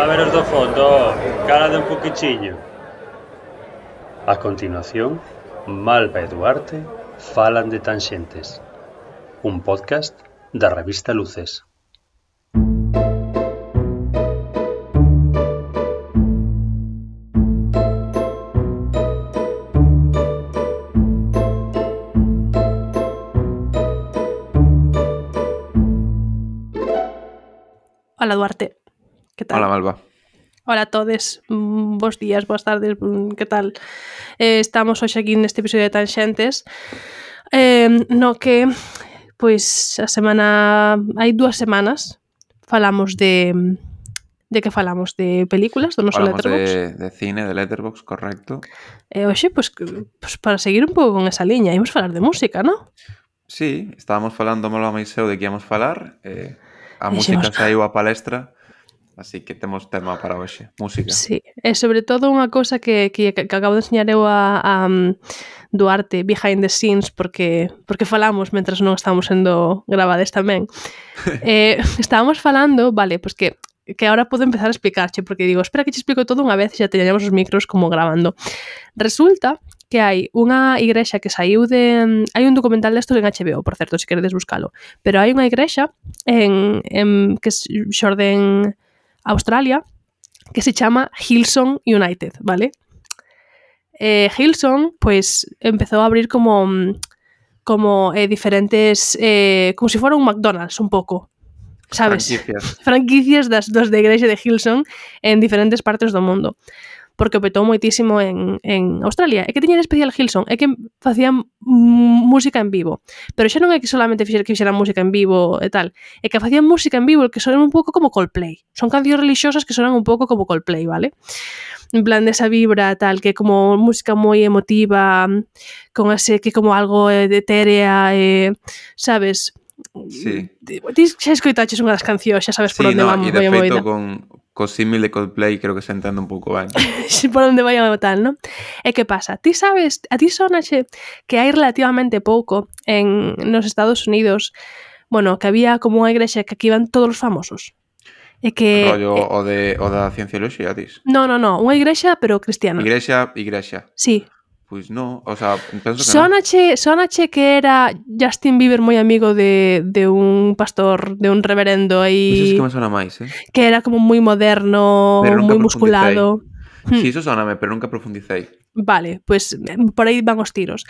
A ver os do fondo, calade un poquichiño. A continuación, Malva e Duarte falan de Tanxentes, un podcast da revista Luces. Hola Duarte, que tal? Hola Malva. Hola a todos, bos días, boas tardes, que tal? Estamos hoxe aquí neste episodio de Tanxentes, no que, pois, hai 2 semanas falamos de que falamos? De películas do noso Falamos Letterboxd. de cine, de Letterboxd, correcto. E hoxe, pois, para seguir un pouco con esa liña, imos falar de música, non? Sí, estábamos falando Malva máis eu de que íamos falar, a Dixemos, música saiu a palestra, así que temos tema para hoxe, música. sí, e sobre todo unha cousa que acabo de enseñar eu a Duarte behind the scenes porque falamos mentras non estábamos sendo grabades tamén. Estábamos falando, vale, pois que agora podo empezar a explicarche, porque digo, espera que che explico todo unha vez e xa teñamos os micros como grabando. Resulta que hai unha igrexa que saiu de... Hai un documental destos en HBO, por certo, se queredes buscalo. Pero hai unha igrexa que xorde en Australia que se chama Hillsong United, vale? Hillsong, pois, empezou a abrir como diferentes... como se fora un McDonald's, un pouco. Sabes? Franquicias dos de igrexa de Hillsong en diferentes partes do mundo. Porque o petou moitísimo en Australia. E que tiña de especial Hillsong é que facían música en vivo. Pero xa non é que solamente fixeran música en vivo e tal, é que facían música en vivo que sonan un pouco como Coldplay. Son cancións religiosas que sonan un pouco como Coldplay, vale? En plan desa vibra tal, que é como música moi emotiva, con ese que como algo de etérea, sabes? Sí. Ti xa escoitaches unha das cancións, xa sabes por onde vamos. E de feito co símil de Coldplay creo que se entende un pouco ben. Por onde vai a tal, non? E que pasa? Ti sabes, a ti sonaxe que hai relativamente pouco nos Estados Unidos, bueno, que había como unha igrexa que aquí iban todos os famosos. E que... Rollo o da Ciencioloxía, dis? No, unha igrexa, pero cristiana. Igrexa. Sí. Pois non, o sea, penso que non. Sonache que era Justin Bieber moi amigo de un pastor, de un reverendo aí... Iso sí que me sona máis, Que era como moi moderno, moi musculado. Sí, iso soname, pero nunca profundicei. Vale, pues por aí van os tiros.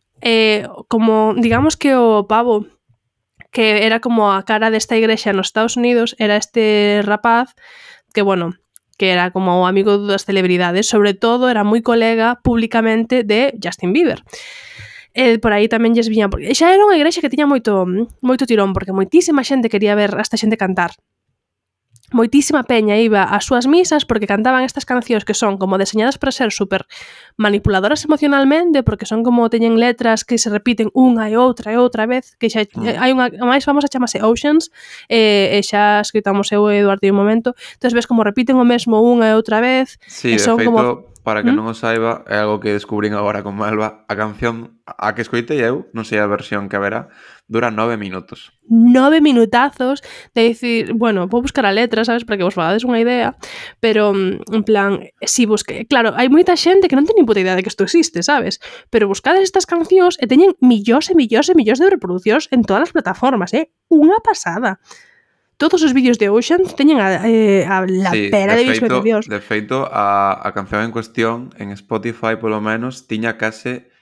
Como, digamos que o pavo que era como a cara desta igrexa nos Estados Unidos era este rapaz que, bueno... que era como o amigo das celebridades, sobre todo era moi colega públicamente de Justin Bieber. Por aí tamén lles viña, porque xa era unha igrexa que tiña moito tirón, porque moitísima xente quería ver a esta xente cantar. Moitísima peña iba ás súas misas porque cantaban estas cancións que son como deseñadas para ser super manipuladoras emocionalmente, porque son como teñen letras que se repiten unha e outra vez, que xa hai unha a máis famosa chamase Oceans, e xa escritamos eu e Eduardo un momento, entón ves como repiten o mesmo unha e outra vez. Sí, de feito, como... para que non o saiba, é algo que descubrín agora con Malva, a canción a que escoitei eu, non sei a versión que haberá, dura 9 minutos. 9 minutazos de dicir, bueno, vou buscar a letra, sabes, para que vos fagades unha idea, pero en plan, si busque, claro, hai moita xente que non ten ni puta idea de que isto existe, sabes? Pero buscades estas cancións e teñen millóns e millóns e millóns de reproduccións en todas as plataformas, unha pasada. Todos os vídeos de Oceans teñen a pera de visualizacións. De feito, a canción en cuestión en Spotify, polo menos, tiña case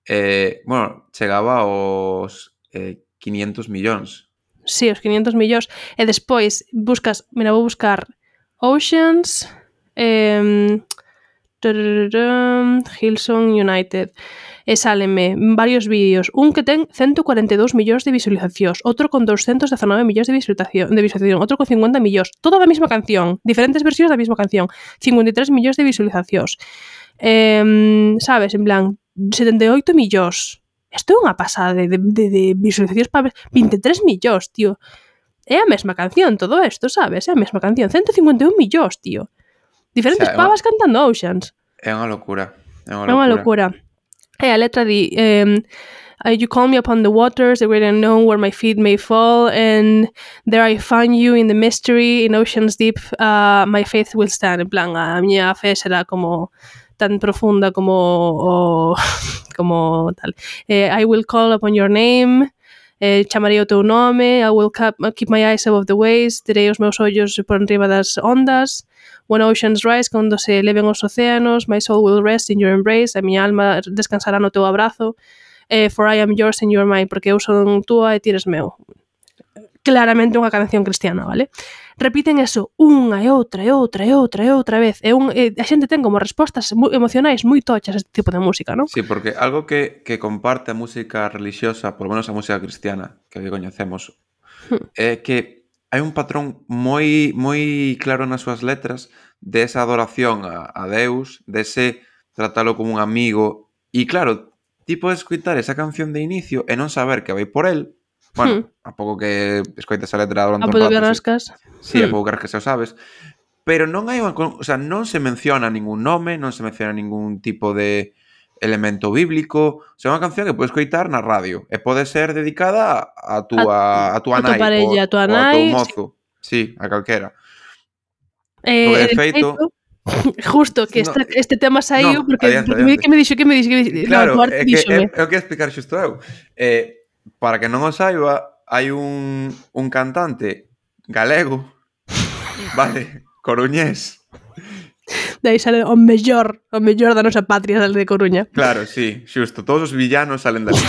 chegaba aos 500 millóns. Sí, os 500 millóns. E despois buscas, mira, vou buscar Oceans Hillsong United e sálenme varios vídeos, un que ten 142 millóns de visualizacións, outro con 219 millóns de visualización, outro con 50 millóns, toda a mesma canción, diferentes versións da mesma canción, 53 millóns de visualizacións. Sabes, en plan 78 millóns. Isto é unha pasada de visualizacións para 23 millóns, tío. É a mesma canción todo isto, sabes? É a mesma canción, 151 millóns, tío. Diferentes pavas cantando Oceans. É unha locura. É unha locura. E a letra di You call me upon the waters, the great unknown, where my feet may fall, and there I find you in the mystery, in oceans deep, my faith will stand. En plan, a miña fe será como tan profunda como como tal. I will call upon your name, chamarei o teu nome, I will keep my eyes above the waves, terei os meus ollos por enriba das ondas. When oceans rise, cando se eleven os océanos, my soul will rest in your embrace, a miña alma descansará no teu abrazo. For I am yours and you are mine, porque eu son túa e ti eres meu. Claramente unha canción cristiana, vale? Repiten eso unha e outra e outra e outra e outra vez. A xente ten como respostas emocionais moi tochas este tipo de música, non? Sí, porque algo que comparte a música religiosa, por lo menos a música cristiana, que coñecemos, é que hai un patrón moi claro nas súas letras de esa adoración a Deus, de ese tratalo como un amigo. E claro, ti podes escoitar esa canción de inicio e non saber que vai por él. Bueno, a pouco que escoites a letra durante un rato. A pouco que rascas. Sí, a pouco que rascas, xa o sabes. Pero non hai unha... O sea, non se menciona ningún nome, non se menciona ningún tipo de elemento bíblico. O sea, é unha canción que podes escoitar na radio e pode ser dedicada a túa nai, parella, a túa nai, nai, ou a teu mozo. Sí, a calquera. Porque de feito... Justo, que este tema saiu porque que me dixo? Claro, é que eu quero explicar xusto eu. Para que non o saiba, hai un cantante galego, vale, coruñés. De aí sale o mellor da nosa patria, sale de Coruña. Claro, sí, xusto, todos os villanos salen dali.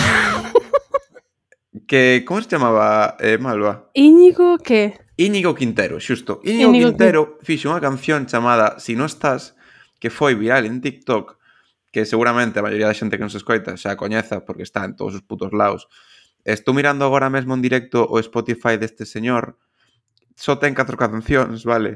Que, como se chamaba, Malva? Íñigo, que? Íñigo Quintero, xusto. Íñigo Quintero fixo unha canción chamada Si no estás, que foi viral en TikTok, que seguramente a maioría da xente que nos escoita xa coñeza porque está en todos os putos lados. Estou mirando agora mesmo en directo o Spotify deste señor. Só ten 4 cancións, vale?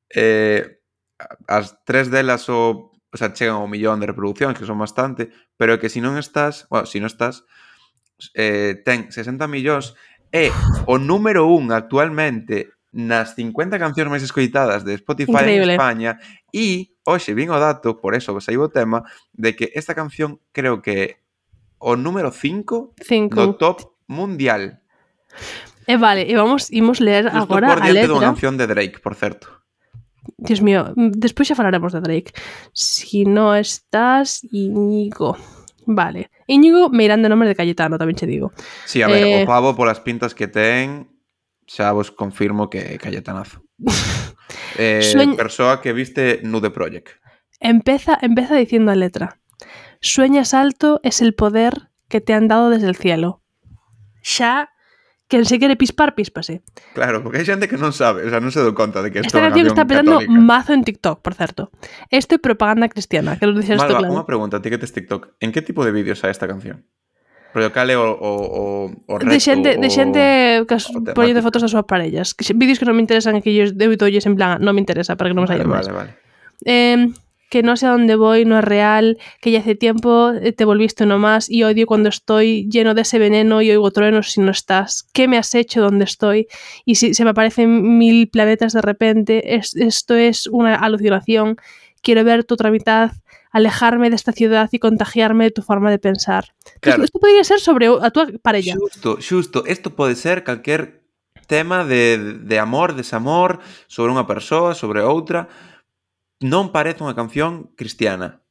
As 3 delas o sea, chegan ao 1.000.000 de reproduccións, que son bastante, pero que si non estás, bueno, si non estás, ten 60 millóns. É o número 1 actualmente nas 50 cancións máis escoitadas de Spotify en España e, hoxe, vin o dato, por eso saiu o tema, de que esta canción creo que é o número 5 do top mundial. Vale, e imos ler justo agora por a letra. Dunha canción de Drake, por certo. Dios mío, despois xa falaremos de Drake. Si no estás, Íñigo... Vale. Íñigo Meirán de nome de Cayetano, tamén che digo. Sí, a ver, o pavo polas pintas que ten, xa vos confirmo que é Cayetanazo. Persoa que viste Nude Project. Empeza diciendo a letra. Sueñas alto es el poder que te han dado desde el cielo. Xa, quen se quere pispar, píspase. Claro, porque hai xente que non sabe, o sea, non se dou conta de que esta canción está petando mazo en TikTok, por certo. Esto é propaganda cristiana, que lo dixes isto claro. Unha pregunta, ti que tes TikTok, en que tipo de vídeos hai esta canción? Pero cal é o reto? De xente que poñe fotos das súas parellas. Vídeos que non me interesan, que eu doulles en plan, non me interesa, para que non me saia máis. Vale. Que no sé a dónde voy, no es real, que ya hace tiempo te volviste uno más y odio cuando estoy lleno de ese veneno y oigo truenos si no estás. ¿Qué me has hecho donde estoy? Y si se me aparecen 1000 planetas de repente, esto es una alucinación. Quiero ver tu otra mitad, alejarme de esta ciudad y contagiarme de tu forma de pensar. Claro. Esto podría ser sobre a tu parella. Xusto. Esto pode ser calquer tema de amor, desamor, sobre unha persoa, sobre outra... Non parece unha canción cristiana.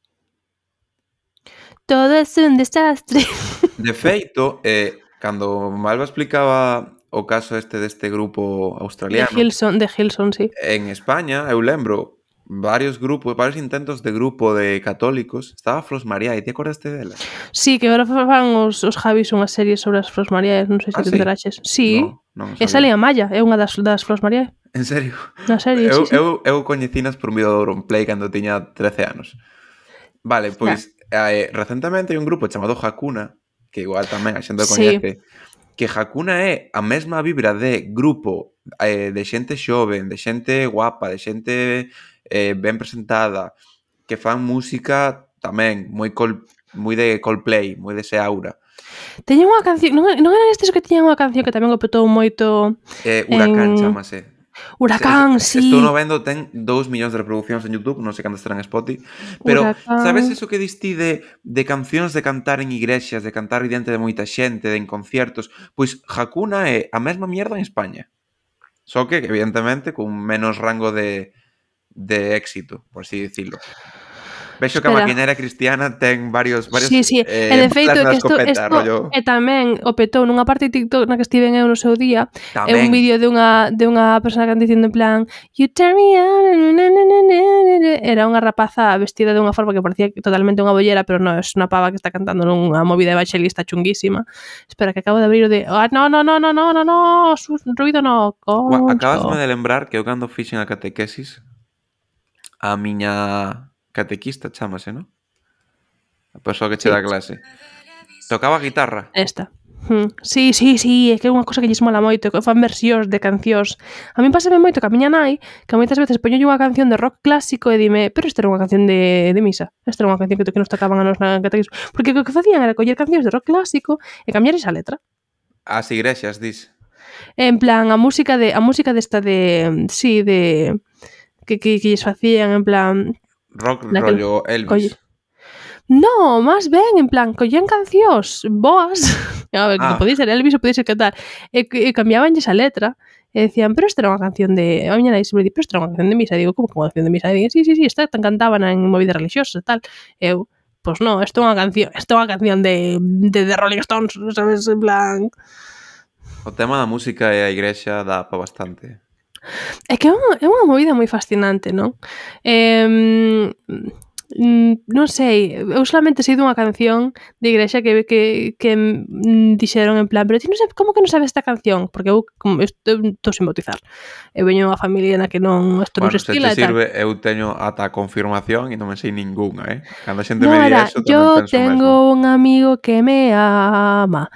Todo é un desastre. De feito, cando Malva explicaba o caso deste grupo australiano... De Hillsong, sí. En España, eu lembro varios intentos de grupo de católicos. Estaba Flos María, e te acordaste dela? Sí, que agora fan os Javis unha serie sobre as Flos María, non sei se te enteraches. Sí, esa Lea Maya, é unha das Flos María. En serio? Na serie, sí. Eu coñecinas por un vídeo de Auronplay cando tiña 13 anos. Vale, pois recentemente hai un grupo chamado Hakuna, que igual tamén a xente coñece, que Hakuna é a mesma vibra de grupo de xente xoven, de xente guapa, de xente ben presentada, que fan música tamén moi de Coldplay, moi dese aura. Teñen unha canción, non eran estes que tiñan unha canción que tamén o petou moito... Huracán chamase. Huracán, sí. Estou no vendo, ten 2 millóns de reproduccións en YouTube, non sei cantas estarán en Spotify, pero Huracán. sabes eso que distí de cancións de cantar en igrexas, de cantar diante de moita xente, de en conciertos? Pois Hakuna é a mesma mierda en España. Só que, evidentemente, con menos rango de éxito, por así decirlo. Vexo que a maquinaria cristiana ten varios sí, e de feito que isto e tamén o petou nunha parte de TikTok na que estiven eu no seu día, é un vídeo de unha persona que anda dicindo en plan you turn me on, era unha rapaza vestida de unha forma que parecía totalmente unha bollera, pero non, é unha pava que está cantando nunha movida evangelista chunguísima. Espera, que acabo de abrir o de no, ruido no, concho. Acabasme de lembrar que eu cando fixen a catequesis a miña catequista, chámase, non? A persoa que che dá clase. Tocaba a guitarra. Esta. Sí, é que é unha cosa que lles mola moito, que fan versións de cancións. A mí pásame moito que a miña nai, que moitas veces poño unha canción de rock clásico e dime, pero esta era unha canción de misa. Esta era unha canción que nos tocaban a nos na catequismo. Porque o que facían era coller cancións de rock clásico e cambiar esa letra. As igrexas, dis. En plan, a música desta de... Sí, de... Que lles facían, en plan... Rock rollo Elvis. No, máis ben, en plan, collían cancións boas, a ver, que podía ser Elvis ou podía ser que tal, e cambiaban esa letra, e decían, pero esta era unha canción de... A miña nai sempre di, pero esta era unha canción de misa, e digo, como que unha canción de misa? E digo, sí, esta cantaban en movidas religiosas e tal, e eu, pois non, esta é unha canción de Rolling Stones, sabes, en plan... O tema da música e a igrexa dá pa bastante. É que é unha movida moi fascinante, non? Non sei, eu solamente sei dunha canción de igrexa que dixeron en plan, pero ti non sabes, como que non sabes esta canción? Porque eu estou sin bautizar. Eu veño unha familia na que non isto non se estila e tal. Se te sirve, eu teño ata a confirmación e non me sei ningunha, Cando a xente me di eso, tamén penso mesmo. Yo tengo un amigo que me ama.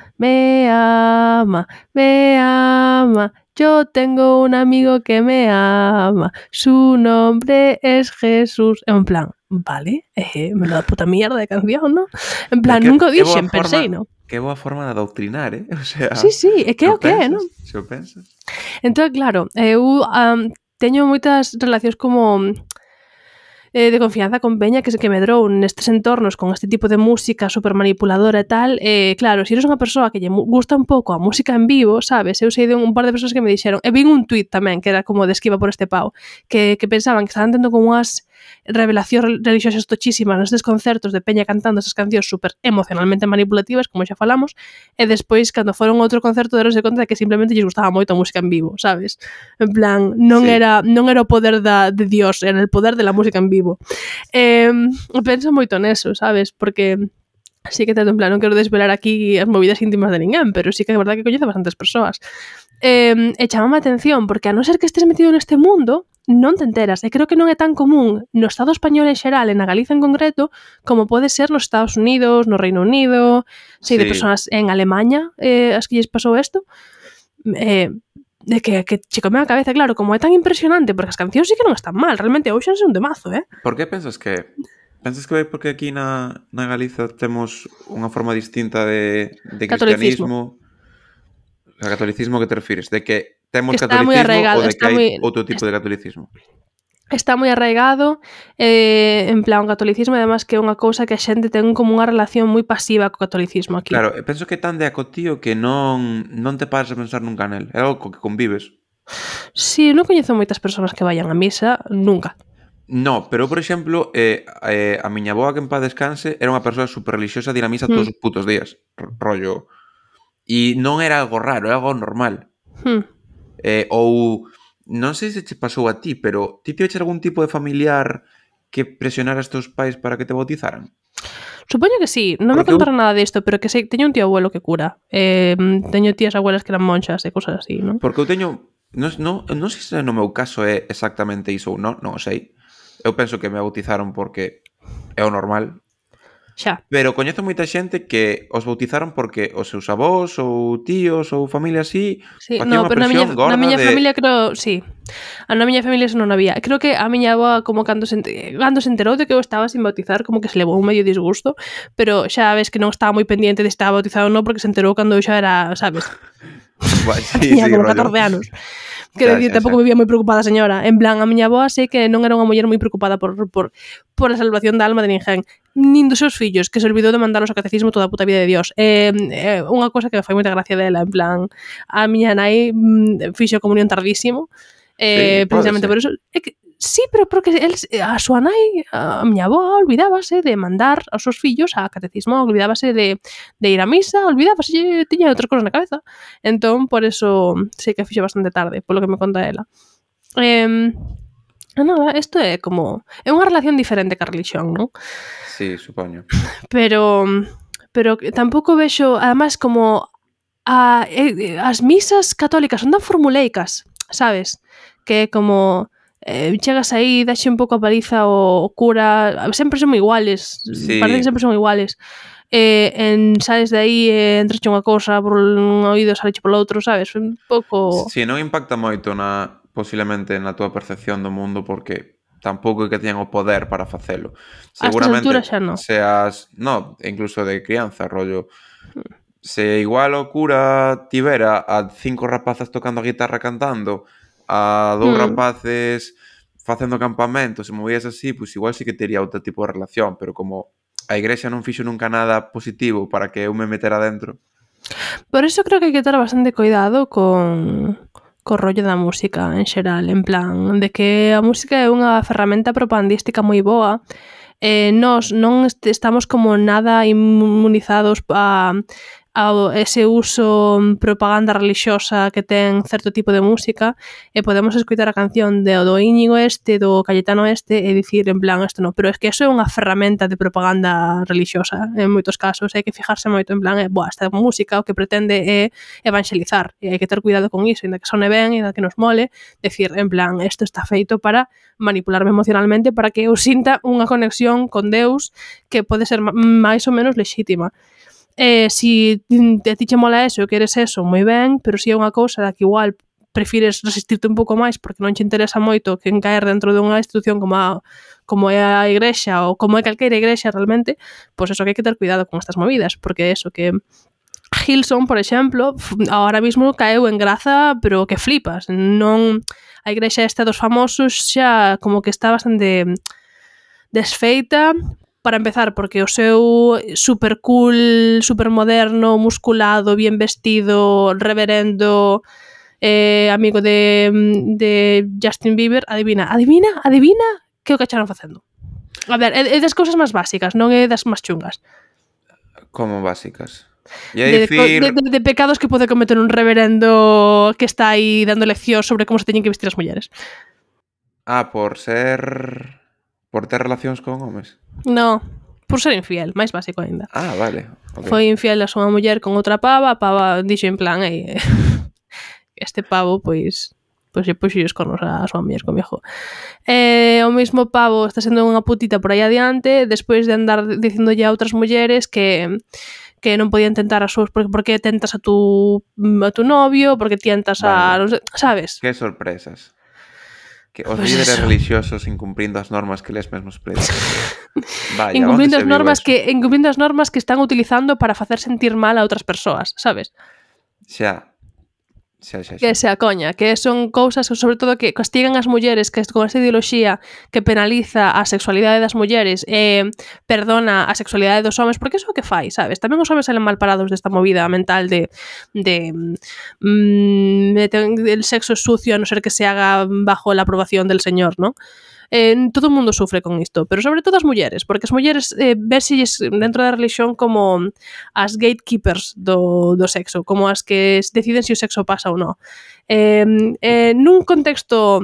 Yo tengo un amigo que me ama. Su nombre es Jesús. En plan, vale, menuda puta mierda de canción, ¿no? En plan, nunca o dixen, pensei, ¿no? Que boa forma de adoctrinar, O sea, sí, é que é o que é, ¿no? Se o pensas. Entón, claro, eu teño moitas relacións como... de confianza con peña que medrou nestes entornos con este tipo de música super manipuladora e tal, claro, se eres unha persoa que lle gusta un pouco a música en vivo, sabes, eu sei de un par de persoas que me dixeron, e vin un tuit tamén que era como de esquiva por este pau, que pensaban que estaban tendo como unhas revelacións religiosas tochísimas nestes concertos de peña cantando esas cancións super emocionalmente manipulativas, como xa falamos, e despois, cando foron outro concerto, deronse conta de que simplemente lles gustaba moito a música en vivo, sabes? En plan, non era o poder de Dios, era el poder de la música en vivo. Penso moito neso, sabes? Porque sí que tanto en plan, non quero desvelar aquí as movidas íntimas de ninguén, pero sí que é verdade que coñezo bastantes persoas. E chamame a atención, porque a non ser que estés metido neste mundo, non te enteras. E creo que non é tan común no Estado español en xeral, e na Galiza en concreto, como pode ser nos Estados Unidos, no Reino Unido, sei de persoas en Alemanha, as que lles pasou isto, de que che come a cabeza, claro, como é tan impresionante, porque as cancións sí que non están mal, realmente hoxe non sei un temazo, Por que pensas que... Pensas que vai porque aquí na Galiza temos unha forma distinta de cristianismo? O catolicismo que te refires? De que temos catolicismo ou de que hai outro tipo de catolicismo? Está moi arraigado, en plan, o catolicismo, además que é unha cousa que a xente ten como unha relación moi pasiva co catolicismo aquí. Claro, penso que tan de acotío que non te paras a pensar nunca nel. É algo co que convives. Sí, non coñezo moitas persoas que vayan a misa, nunca. No, pero, por exemplo, a miña avoa que en paz descanse era unha persoa super religiosa de ir a misa todos os putos días. Rollo. E non era algo raro, era algo normal. Ou... Non sei se che pasou a ti, pero ti tiveches algún tipo de familiar que presionara a teus pais para que te bautizaran? Supoño que sí, non me contaron nada disto, pero que sei, teño un tío abuelo que cura. Teño tías abuelas que eran monxas e cosas así, non? Porque eu teño... Non sei se no meu caso é exactamente iso ou non o sei. Eu penso que me bautizaron porque é o normal. Xa. Pero coñezo moita xente que os bautizaron porque os seus avós ou tíos ou familia así facían unha presión gorda de... Na miña familia creo, sí. Na miña familia eso non había. Creo que a miña avoa como cando se enterou de que eu estaba sin bautizar, como que se levou un medio disgusto, pero xa ves que non estaba moi pendiente de estar bautizado ou non, porque se enterou cando eu xa era, sabes? Sí, tiña como 14 anos. Quero dicir, tampouco vivía moi preocupada a señora. En plan, a miña avoa sei que non era unha muller moi preocupada por a salvación da alma de ninguén, nin dos seus fillos, que se olvidou de mandalos ao catecismo toda a puta vida de Dios. Unha cosa que me fai moita gracia dela, en plan, a miña nai fixo a comunión tardísimo, precisamente por eso. É que sí, pero porque a súa nai, a miña avoa, olvidábase de mandar aos seus fillos a catecismo, olvidábase de ir a misa, olvidábase, tiña outras cosas na cabeza. Entón, por eso, sei que fixo bastante tarde, polo que me conta ela. Nada, isto é como... É unha relación diferente ca religión, non? Sí, supoño. Pero tampouco vexo, además, como as misas católicas son tan formuleicas, sabes? Que é como... chegas aí, daxe un pouco a paliza o cura, sempre son iguales, sí. Parece que sempre son iguales. Sales de aí, entrache unha cousa por un oído, saleche polo outro, sabes? Un pouco... Si, non impacta moito posiblemente na túa percepción do mundo, porque tampouco é que teñan o poder para facelo. Seguramente xa non. Seas, incluso de crianza, rollo. Se igual o cura tivera a 5 rapazas tocando a guitarra cantando, a 2 rapaces facendo campamento, se movías así, pois igual sí que tería outro tipo de relación, pero como a igrexa non fixo nunca nada positivo para que eu me metera dentro. Por eso creo que hai que ter bastante cuidado con rollo da música en xeral, en plan, de que a música é unha ferramenta propagandística moi boa. Nós non estamos como nada inmunizados a ese uso propaganda religiosa que ten certo tipo de música, e podemos escoitar a canción do Íñigo do Cayetano e dicir en plan isto non, pero é que eso é unha ferramenta de propaganda religiosa en moitos casos, hai que fijarse moito en plan, esta música o que pretende é evangelizar, e hai que ter cuidado con iso, ainda que sone ben, ainda que nos mole, decir en plan, isto está feito para manipularme emocionalmente para que eu sinta unha conexión con Deus que pode ser máis ou menos lexítima. Si a ti che mola eso e queres eso, moi ben, pero si é unha cousa da que igual prefires resistirte un pouco máis porque non che interesa moito que caer dentro dunha institución como é a igrexa ou como é calquera igrexa realmente, pois eso que hai que ter cuidado con estas movidas, porque eso que Hillsong, por exemplo, ahora mismo caeu en graza, pero que flipas. Non, a igrexa esta dos famosos xa como que está bastante desfeita. Para empezar, porque o seu super cool, super moderno, musculado, bien vestido, reverendo, amigo de Justin Bieber, adivina que o que acharon facendo. A ver, é das cousas máis básicas, non é das máis chungas. Como básicas? De pecados que pode cometer un reverendo que está aí dando leccións sobre como se teñen que vestir as mulleres. Por ter relacións con homes? No, por ser infiel, máis básico ainda. Vale. Okay. Foi infiel a súa muller con outra pava, a pava dixo en plan este pavo, pois lle puxo os cornos a súa muller con viejo. O mesmo pavo está sendo unha putita por aí adiante, despois de andar dicindolle a outras mulleres que non podían tentar as súas, porque tentas a tu novio, porque tientas a... Vale. Sabes? Que sorpresas. Que os líderes religiosos incumprindo as normas que les mesmos predicen. Vaya, incumprindo as normas que están utilizando para facer sentir mal a outras persoas, sabes? Xa. Que sea coña, que son cousas que sobre todo que castigan as mulleres, que con esa ideoloxía que penaliza a sexualidade das mulleres e perdona a sexualidade dos homes, porque iso é o que fai, sabes? Tamén os homes salen mal parados desta movida mental de el sexo sucio a non ser que se haga bajo la aprobación del señor, ¿no? Todo o mundo sufre con isto, pero sobre todo as mulleres, porque as mulleres veselles dentro da religión como as gatekeepers do sexo, como as que deciden se o sexo pasa ou non. Nun contexto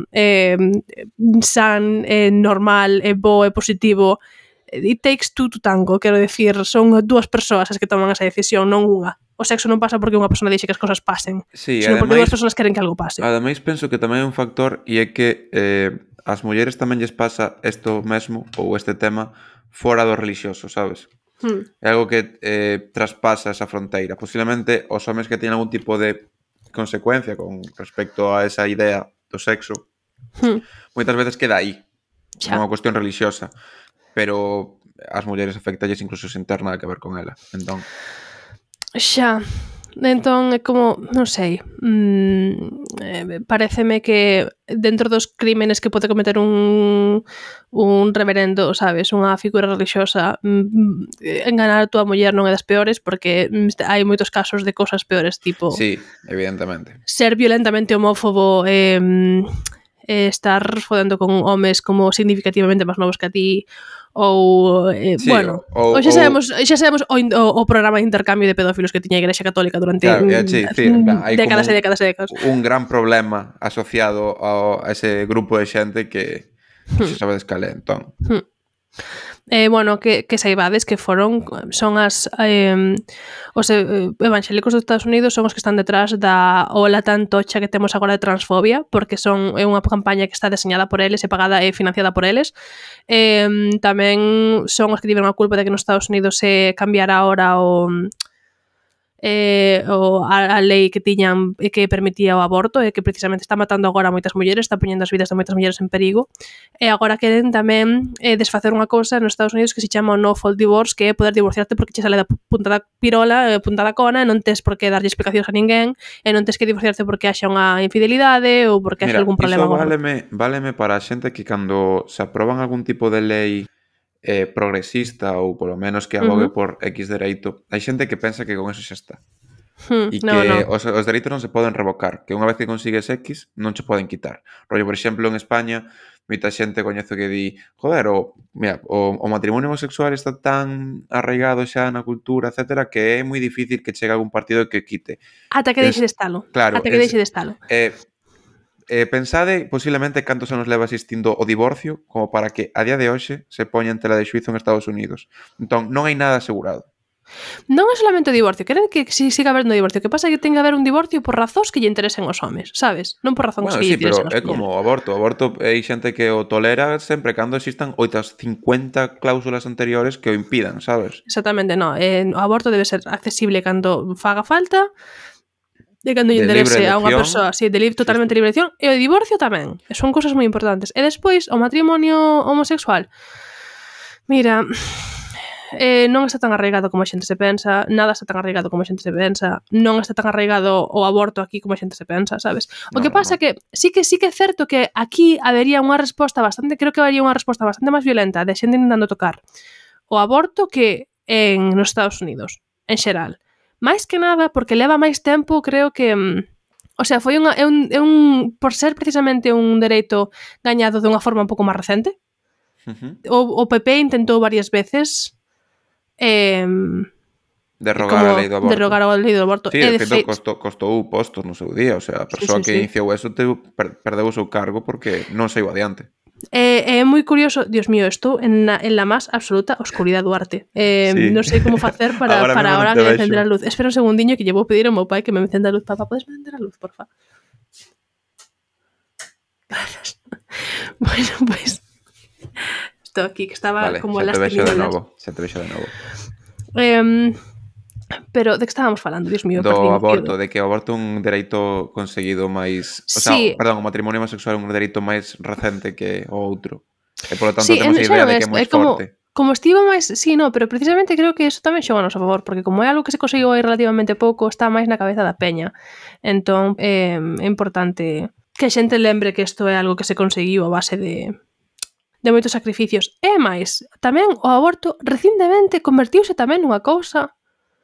san, normal, bo e positivo, it takes two to tango, quero decir, son dúas persoas as que toman esa decisión, non unha. O sexo non pasa porque unha persona dixe que as cosas pasen, sí, sino porque dúas persoas queren que algo pase. Ademais, penso que tamén é un factor e é que as mulleres tamén lles pasa isto mesmo, ou este tema, fora do religioso, sabes? É algo que traspasa esa fronteira. Posiblemente os homes que teñen algún tipo de consecuencia con respecto a esa idea do sexo, moitas veces queda aí, non unha cuestión religiosa, pero as mulleres afectalles incluso sen ter nada que ver con ela. Entón, xa, Entón é como, non sei, paréceme que dentro dos crímenes que pode cometer un reverendo, sabes, unha figura religiosa, enganar a túa muller non é das peores, porque hai moitos casos de cosas peores, tipo Sí, evidentemente. ser violentamente homófobo, estar fodendo con homes como significativamente máis novos que a ti, ou, Sí, bueno, ou xa sabemos o programa de intercambio de pedófilos que tiña a Igrexa Católica durante claro, decir, hai décadas como e décadas e décadas. un gran problema asociado a ese grupo de xente que xa sabedes cal é, entón. Bueno, que saibades que son os evangélicos dos Estados Unidos son os que están detrás da ola tan tocha que temos agora de transfobia, porque é unha campaña que está deseñada por eles e pagada e financiada por eles. Tamén son os que tiveron a culpa de que nos Estados Unidos se cambiara ahora a lei que tiñan e que permitía o aborto e que precisamente está matando agora a moitas mulleres, está poñendo as vidas de moitas mulleres en perigo, e agora queren tamén desfacer unha cousa nos Estados Unidos que se chama o no fault divorce, que é poder divorciarte porque che sale da punta da pirola, punta da cona, e non tes por que darlle explicacións a ninguén, e non tes que divorciarte porque haxa unha infidelidade ou porque haxa algún problema. Mira, iso váleme para a xente que cando se aproban algún tipo de lei progresista ou polo menos que abogue por X dereito, hai xente que pensa que con eso xa está. E que os dereitos non se poden revocar, que unha vez que consigues X non se poden quitar. Rollo, por exemplo, en España moita xente coñezo que di joder, o matrimonio homosexual está tan arraigado xa na cultura, etcétera, que é moi difícil que chegue algún partido que quite. Ata que deixe de estalo. Claro, ata que deixe de estalo. Pensade posiblemente cantos anos leva existindo o divorcio como para que a día de hoxe se poña en tela de xuizo en Estados Unidos. Entón, non hai nada asegurado. Non é solamente o divorcio, queren que siga habendo divorcio. O que pasa é que ten que haber un divorcio por razóns que lle interesen aos homes, sabes? Non por razóns que lle interesen aos mulleres. É como o aborto. O aborto hai xente que o tolera sempre cando existan outras 50 cláusulas anteriores que o impidan, sabes? Exactamente, non. O aborto debe ser accesible cando faga falta, de cando lle interese a unha persoa, de totalmente libre elección, e o divorcio tamén. Son cousas moi importantes. E despois, o matrimonio homosexual. Mira, non está tan arraigado como a xente se pensa, nada está tan arraigado como a xente se pensa, non está tan arraigado o aborto aquí como a xente se pensa, sabes? O que pasa que sí que é certo que aquí habería unha resposta creo que habería unha resposta bastante máis violenta de xente intentando tocar o aborto que nos Estados Unidos, en xeral. Máis que nada porque leva máis tempo, creo que o sea, foi por ser precisamente un dereito gañado de unha forma un pouco máis recente. O PP intentou varias veces derrogar a lei do aborto. Derrogar a lei do aborto. Sí, de feito, costou postos no seu día. O sea, a persoa que iniciou eso perdeu o seu cargo porque non saiu adiante. É moi curioso, Dios mío, estou en la máis absoluta oscuridade do arte. Non sei como facer para ahora que encender a luz. Espera un segundiño que lle vou pedir ao meu pai que me encenda a luz. Papá, podes me encender a luz, porfa? Gracias. Bueno, pues estou aquí, que estaba como las tinieblas. Xa te vexo de novo. Pero de que estábamos falando, Dios mío? Do aborto, de que o aborto é un dereito conseguido máis... O sea, perdón, o matrimonio homosexual é un dereito máis recente que o outro. E polo tanto temos a idea de que é máis forte. Como estivo máis... Sí, no, pero precisamente creo que eso tamén xoga a noso favor, porque como é algo que se conseguiu aí relativamente pouco, está máis na cabeza da peña. Entón, é importante que a xente lembre que isto é algo que se conseguiu a base de moitos sacrificios. E máis, tamén o aborto recentemente convertiuse tamén nunha cousa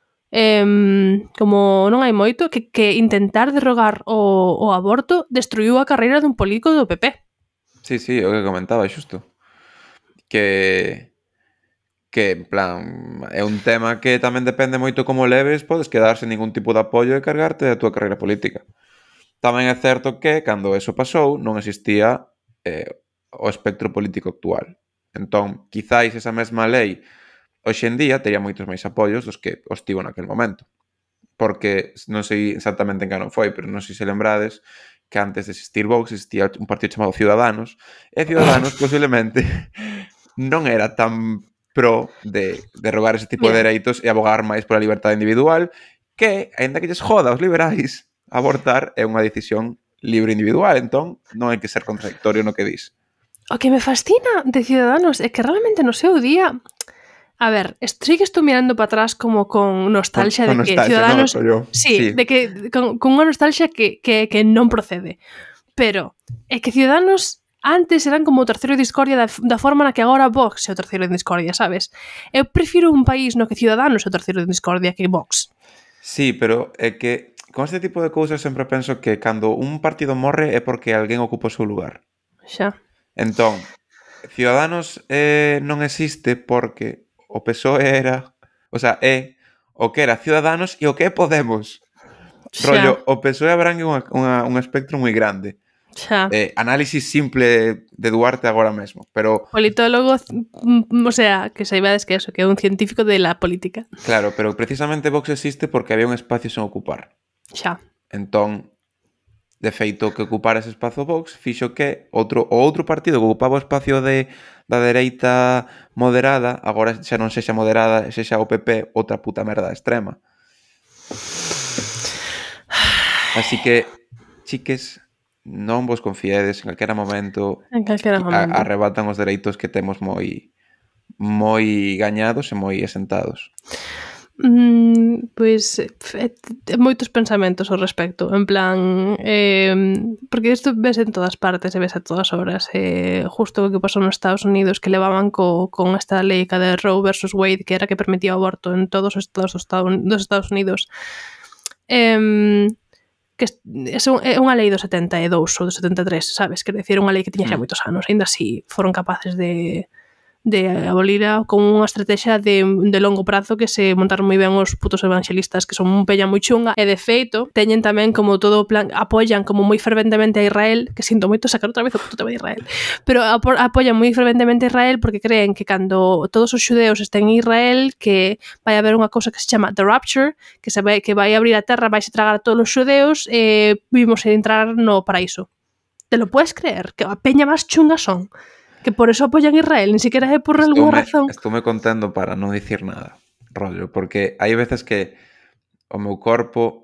como non hai moito que intentar derrogar o aborto destruiu a carreira dun político do PP. Sí, o que comentaba xusto. Que en plan é un tema que tamén depende moito como leves, podes quedar sen ningún tipo de apoio e cargarte da túa carreira política. Tamén é certo que cando eso pasou non existía o espectro político actual. Entón, quizáis esa mesma lei hoxe en día tería moitos máis apoios dos que os tivo naquel momento. Porque non sei exactamente en que ano foi, pero non sei se lembrades que antes de existir Vox existía un partido chamado Ciudadanos, e Ciudadanos posiblemente non era tan pro de derrogar ese tipo de dereitos e abogar máis pola liberdade individual, que, aínda que lles joda os liberais, abortar é unha decisión libre individual, entón non hai que ser contradictorio no que dis. O que me fascina de Ciudadanos é que realmente no seu día A ver, sí que estou mirando para atrás como con nostalgia Con de que nostalgia, Ciudadanos... no, sí, de que con unha nostalgia que non procede. Pero é que Ciudadanos antes eran como o terceiro de discordia da forma na que agora Vox é o terceiro de discordia, sabes? Eu prefiro un país no que Ciudadanos é o terceiro de discordia que Vox. Sí, pero é que con este tipo de cousas sempre penso que cando un partido morre é porque alguén ocupa o seu lugar. Xa. Entón, Ciudadanos non existe porque o PSOE era, o sea, é o que era Ciudadanos e o que é Podemos. Rollo, o PSOE abrangue un espectro moi grande. Xa. Análisis simple de Duarte agora mesmo, pero... Politólogo, o sea, que saibades que eso, que é un científico de la política. Claro, pero precisamente Vox existe porque había un espacio sen ocupar. Xa. Entón, de feito, que ocupar ese espazo Vox fixo que outro partido que ocupaba o espacio da dereita moderada, agora xa non sexa moderada, sexa o PP, outra puta merda extrema. Así que, chiques, non vos confiedes, en calquera momento, arrebatan os dereitos que temos moi gañados e moi asentados. Pois moitos pensamentos ao respecto, en plan porque isto ves en todas partes e ves a todas horas, justo o que pasou nos Estados Unidos, que levaban con esta lei de Roe versus Wade, que era que permitía o aborto en todos os estados dos Estados Unidos, que é unha lei do 72 ou do 73, sabes? Quer decir, unha lei que tiña xa moitos anos, ainda así foron capaces de abolira con unha estrategia de longo prazo que se montaron moi ben os putos evangelistas, que son un pella moi chunga, e de feito teñen tamén como todo o plan, apoian como moi ferventemente a Israel, que sinto moito sacar outra vez o puto tema de Israel, pero apoian moi ferventemente a Israel porque creen que cando todos os xudeos estén en Israel que vai haber unha cousa que se chama The Rapture, que vai abrir a terra, vai se tragar a todos os xudeos e vimos entrar no paraíso. Te lo puedes creer? Que a peña máis chunga son que por eso apoyan a Israel, ni siquiera é por alguna razón. Estou me contendo para non dicir nada, rollo, porque hai veces que o meu corpo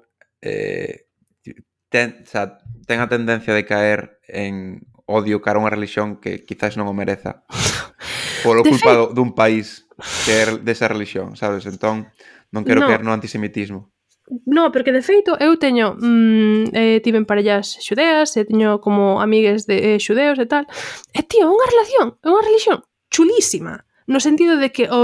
ten a tendencia de caer en odio cara a unha religión que quizás non o mereza polo culpa dun país que é desa religión, sabes? Entón, non quero caer no antisemitismo. No, porque de feito eu teño tiven parellas xudeas e teño como amigues de xudeos e tal, e tío, é unha religión chulísima, no sentido de que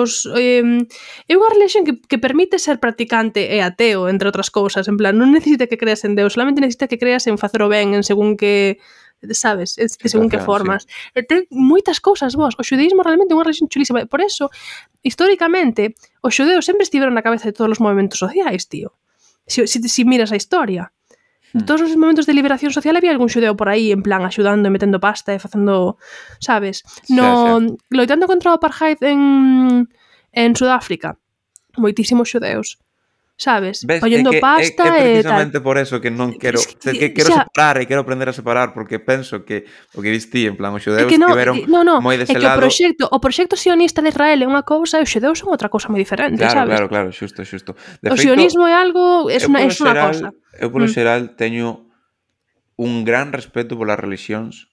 é unha religión que permite ser practicante e ateo, entre outras cousas, en plan, non necesita que creas en Deus, solamente necesita que creas en facer o ben, en según que, sabes, según que formas. Sí. Ten moitas cousas, vos, o xudeísmo realmente é unha religión chulísima, por eso, históricamente, os xudeos sempre estiveron na cabeza de todos os movimentos sociais, tío. Si miras a historia, de todos os momentos de liberación social había algún xudeo por aí en plan axudando e metendo pasta e facendo, sabes, loitando contra o apartheid en Sudáfrica, moitísimos xudeos, sabes, poñendo pasta e precisamente por eso que non quero separar e quero aprender a separar, porque penso que o que diste en plan os xudeus estiveron moi dese lado. O proxecto sionista de Israel é unha cousa e os xudeus son outra cousa moi diferente, sabes? Claro, xusto. O sionismo é algo, é unha cousa. Eu polo xeral teño un gran respeto polas religións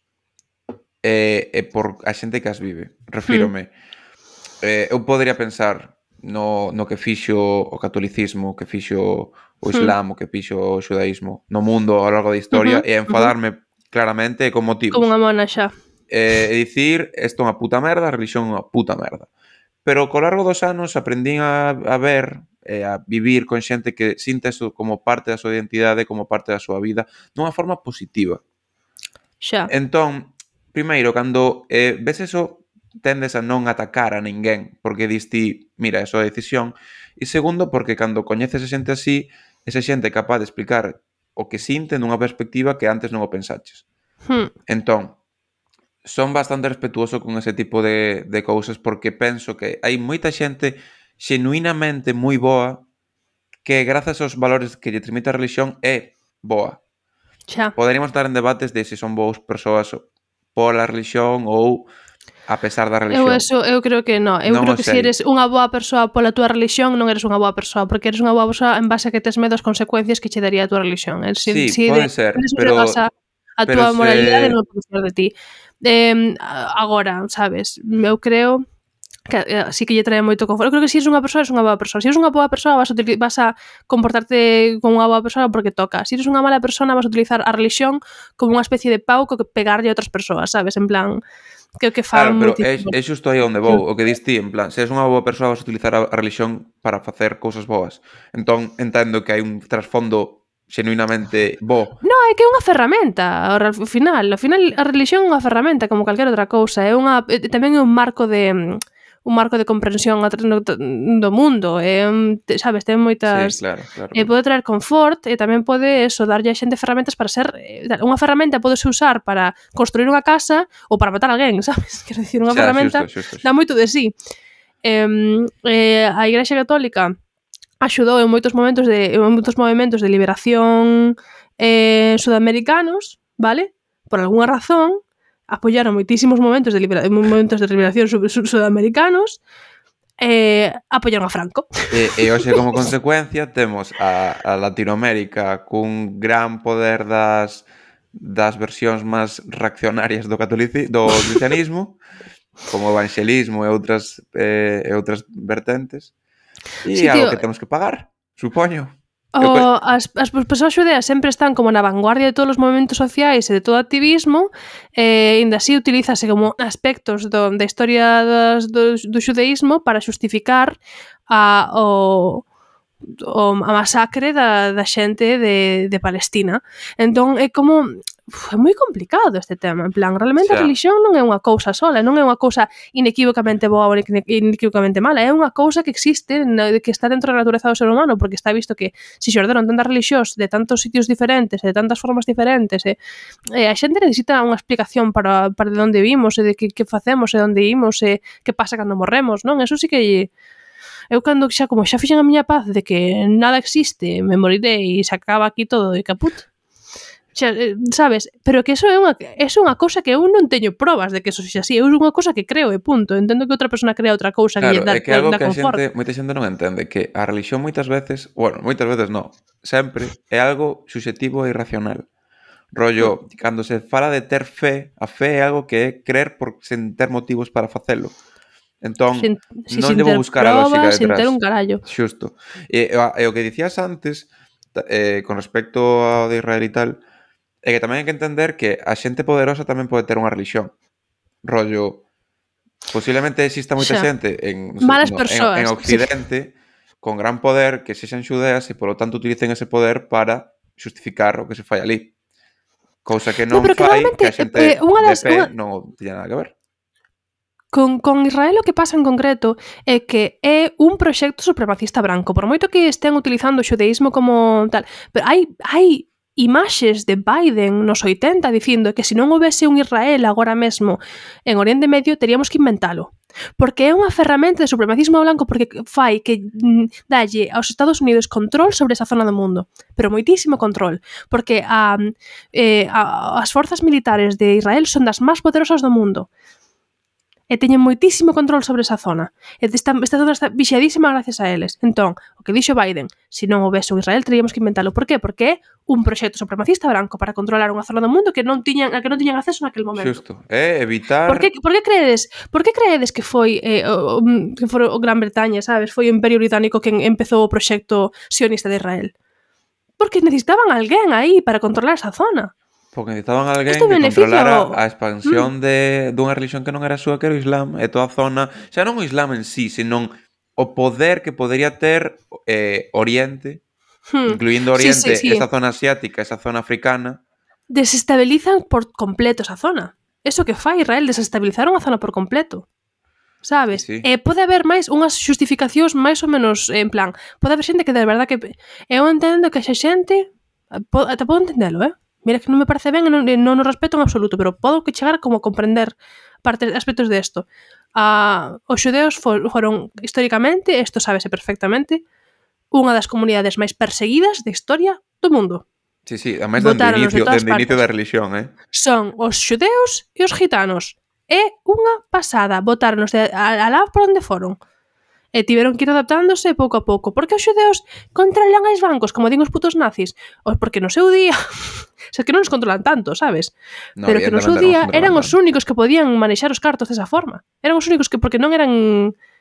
e por a xente que as vive. Refírome. Eu podría pensar no que fixo o catolicismo, que fixo o islam, o que fixo o xudaísmo no mundo ao largo da historia e enfadarme claramente con motivos. Como unha mona xa. E dicir, isto é unha puta merda, a religión é unha puta merda. Pero co largo dos anos aprendín a ver e a vivir con xente que sinta eso como parte da súa identidade, como parte da súa vida, dunha forma positiva. Xa. Entón, primeiro, cando ves eso, tendes a non atacar a ninguén, porque diste, mira, é a súa decisión. E segundo, porque cando coñeces a xente así, esa xente é capaz de explicar o que sinte nunha perspectiva que antes non o pensaches. Entón, son bastante respetuoso con ese tipo de cousas porque penso que hai moita xente xenuinamente moi boa que grazas aos valores que lle transmite a religión é boa. Xa. Poderíamos estar en debates de se son boas persoas pola religión ou a pesar da religión. Eu creo que non. Eu creo que se eres unha boa persoa pola túa religión, non eres unha boa persoa, porque eres unha boa persoa en base a que tes medo as consecuencias que che daría a túa religión. Sí, pode ser, pero a túa moralidade non pode ser de ti. Agora, sabes, eu creo que sí que lle trae moito confort. Eu creo que se si eres unha persoa, eres unha boa persoa. Se eres unha boa persoa, vas a comportarte como unha boa persoa porque toca. Se eres unha mala persona, vas a utilizar a religión como unha especie de pau que pegarlle a outras persoas, sabes? En plan, que fan Claro, pero moitísimo. é xusto aí onde vou, o que dis ti, en plan, se és unha boa persoa vas a utilizar a religión para facer cousas boas. Entón, entendo que hai un trasfondo xenuinamente bo. No, é que é unha ferramenta, ao final a religión é unha ferramenta como calquera outra cousa, tamén é un marco de comprensión do mundo, sabes, ten moitas... Sí, claro. Pode traer confort e tamén pode darlle a xente ferramentas para ser... Unha ferramenta pode usar para construir unha casa ou para matar alguén, sabes? Quero dicir, unha ferramenta xusto. dá moito de sí. A Igrexa Católica axudou en moitos movimentos de liberación sudamericanos, vale? Por algunha razón, apoyaron moitísimos momentos de liberación sudamericanos, apoyaron a Franco. E hoxe, como consecuencia, temos a Latinoamérica cun gran poder das versións máis reaccionarias do cristianismo, como o evangelismo e outras vertentes. E algo que temos que pagar, supoño. As persoas xudeas sempre están como na vanguardia de todos os movimentos sociais e de todo o activismo, ainda así utilízase como aspectos da historia do xudeísmo para xustificar a masacre da xente de Palestina. Entón é como... é moi complicado este tema, en plan, realmente a religión non é unha cousa sola, non é unha cousa inequívocamente boa ou inequívocamente mala, é unha cousa que existe, que está dentro da natureza do ser humano, porque está visto que se xorderon tantas religións de tantos sitios diferentes, de tantas formas diferentes, a xente necesita unha explicación para de onde vimos, e de que facemos, e de onde imos, e que pasa cando morremos, non? Eso sí que... Eu cando xa fixen a miña paz de que nada existe, me morirei e se acaba aquí todo e caput. Xa, sabes? Pero que eso é unha cousa que eu non teño probas de que eso sexa así. É unha cousa que creo e punto. Entendo que outra persona crea outra cousa que lle dá confort. Claro, é que algo que moita xente non entende, que a religión moitas veces non, sempre é algo subxetivo e irracional. Rollo, cando se fala de ter fe, a fe é algo que é crer sen ter motivos para facelo. Entón, non debo buscar a lógica detrás. Sin ter un carallo. Xusto. E o que dicías antes, con respecto ao de Israel e tal, é que tamén hai que entender que a xente poderosa tamén pode ter unha religión. Rollo, posiblemente exista moita xente en Occidente con gran poder que sexan xudeas e, polo tanto, utilicen ese poder para xustificar o que se fai ali. Cousa que non fai que a xente de fe non teña nada que ver. Con Israel o que pasa en concreto é que é un proxecto supremacista branco, por moito que estén utilizando o xudeísmo como tal, pero hai imaxes de Biden nos 80 dicindo que se non houvese un Israel agora mesmo en Oriente Medio teríamos que inventalo. Porque é unha ferramenta de supremacismo blanco, porque fai que dalle aos Estados Unidos control sobre esa zona do mundo, pero moitísimo control, porque as forzas militares de Israel son das máis poderosas do mundo. E teñen moitísimo control sobre esa zona. Esta zona está vixiadísima gracias a eles. Entón, o que dixo Biden, se non houvese un Israel, teríamos que inventalo. Por qué? Porque é un proxecto supremacista branco para controlar unha zona do mundo a que non tiñan acceso naquele momento. Xusto. Evitar... Por que creedes que foi o Gran Bretaña, sabes? Foi o Imperio Británico quen empezou o proxecto sionista de Israel. Porque necesitaban alguén aí para controlar esa zona. Porque necesitaban alguén que controlara a expansión dunha religión que non era súa, que era o Islam, e toda a zona, xa non o Islam en sí, senón o poder que podería ter Oriente, incluindo Oriente, esa zona asiática, esa zona africana. Desestabilizan por completo esa zona. Eso que fai Israel, desestabilizar unha zona por completo. Sabes? Sí. Pode haber máis unhas xustificacións máis ou menos, en plan, pode haber xente que de verdade que... Eu entendo que xa xente... Te podo entendelo, Mira que non me parece ben e non o respeto en absoluto, pero podo que chegar como a comprender aspectos de isto. Os xudeos foron históricamente, isto sábese perfectamente, unha das comunidades máis perseguidas da historia do mundo. Sí, además dende inicio da religión, Son os xudeos e os gitanos. É unha pasada, botáronos alá por onde foron. E tiveron que ir adaptándose pouco a pouco. Porque os xudeos controlan os bancos, como din os putos nazis? Porque no seu día... xa que non nos controlan tanto, sabes? Pero que no seu día eran os únicos que podían manexar os cartos desa forma. Eran os únicos que, porque non eran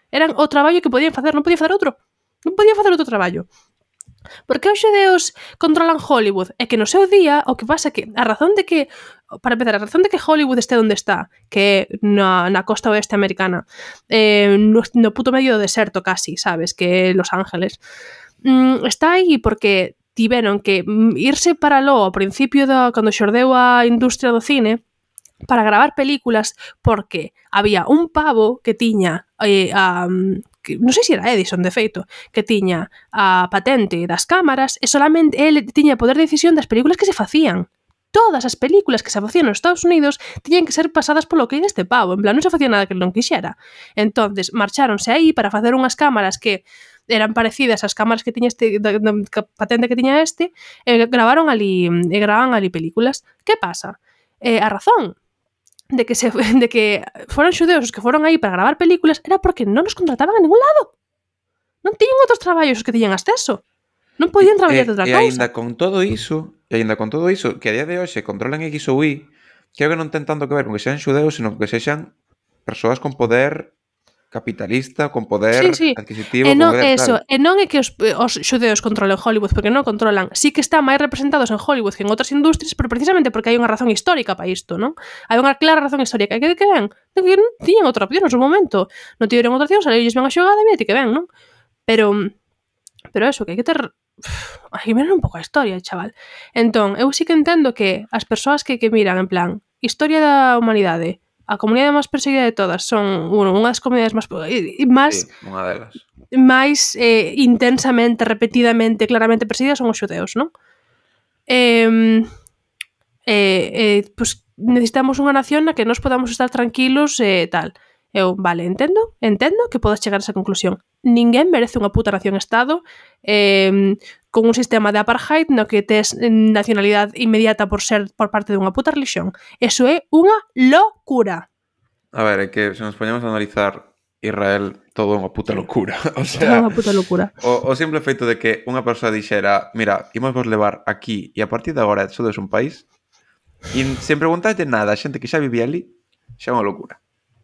Eran o traballo que podían facer, non podía facer outro. Non podía facer outro traballo. Por que os xudeus controlan Hollywood? É que no seu día o que pasa é que a razón de que, para empezar, a razón de que Hollywood este onde está, que é na costa oeste americana, no puto medio do deserto casi, sabes, que é Los Ángeles, está aí porque tiveron que irse para lo ao principio cando xordeu a industria do cine para gravar películas porque había un pavo que tiña non sei se era Edison, de feito, que tiña a patente das cámaras e solamente ele tiña poder de decisión das películas que se facían. Todas as películas que se facían nos Estados Unidos tiñan que ser pasadas polo que deste pavo, en plan, non se facía nada que non quixera. Entonces, marcháronse aí para facer unhas cámaras que eran parecidas ás cámaras que tiña da patente que tiña e grababan ali películas. Que pasa? A razón de que foran xudeus os que foron aí para gravar películas era porque non nos contrataban a ningún lado. Non tiñan outros traballos os que tiñan acceso. Non podían traballar de outra cousa. E aínda con todo iso, que a día de hoxe controlan X ou Y, creo que non ten tanto que ver con que sean xudeus, sino que sexan persoas con poder capitalista, con poder adquisitivo. E non é eso, e non é que os xudeus controlen Hollywood, porque non controlan. Sí que están máis representados en Hollywood que en outras industrias, pero precisamente porque hai unha razón histórica para isto, non? Hai unha clara razón histórica. E que ven? Que non tiñan outra opción no seu momento. Non tiveron outra opción, saliolles ben a xogada e que ven, non? Pero eso, que hai que ter... Hai que mirar un pouco a historia, chaval. Entón, eu sí que entendo que as persoas que miran, en plan, historia da humanidade, a comunidade máis perseguida de todas son unha das comunidades máis unha delas. máis intensamente, repetidamente, claramente perseguidas son os xudeus, non? Pues necesitamos unha nación na que nos podamos estar tranquilos e tal. Eu, vale, entendo que podas chegar a esa conclusión. Ninguén merece unha puta nación-estado con un sistema de apartheid no que tes nacionalidade inmediata por ser por parte dunha puta religión. Eso é unha locura. A ver, é que se nos poñemos a analizar Israel, todo é unha puta locura. O sea, todo é unha puta locura. O simple feito de que unha persoa dixera, mira, imos vos levar aquí e a partir de agora sodes un país e sen preguntarlle nada a xente que xa vivía ali, xa é unha locura.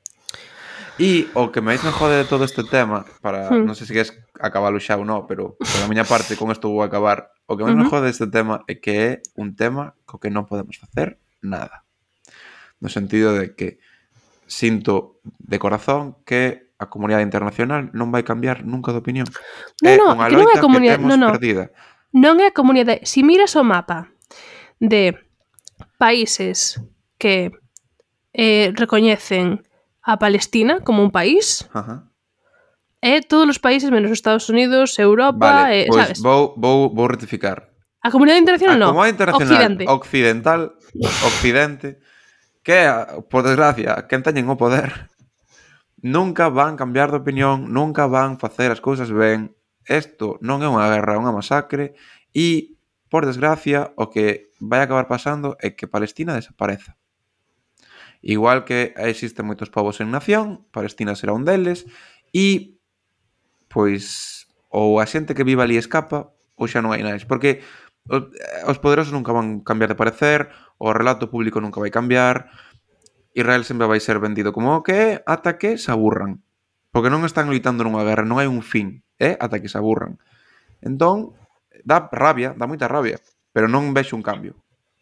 E o que máis me jode de todo este tema, para non sei se queres acabalo xa ou non, pero por a miña parte con isto vou acabar, o que máis me jode deste tema é que é un tema co que non podemos facer nada. No sentido de que sinto de corazón que a comunidade internacional non vai cambiar nunca de opinión. É unha loita que temos perdida. Non é a comunidade. Si miras o mapa de países que recoñecen a Palestina como un país, é todos os países menos os Estados Unidos, Europa, vale, pois sabes? Vou rectificar. A comunidade internacional non. A comunidade internacional, Occidente, que, por desgracia, quen teñen o poder, nunca van cambiar de opinión, nunca van facer as cousas ben. Isto non é unha guerra, é unha masacre, e, por desgracia, o que vai acabar pasando é que Palestina desapareza. Igual que existen moitos povos en nación, Palestina será un deles, e, pois, ou a xente que vive ali escapa, ou xa non hai nada. Porque os poderosos nunca van cambiar de parecer, o relato público nunca vai cambiar, Israel sempre vai ser vendido como o que é ata que se aburran. Porque non están loitando nunha guerra, non hai un fin, é ata que se aburran. Entón, dá rabia, dá moita rabia, pero non vexo un cambio.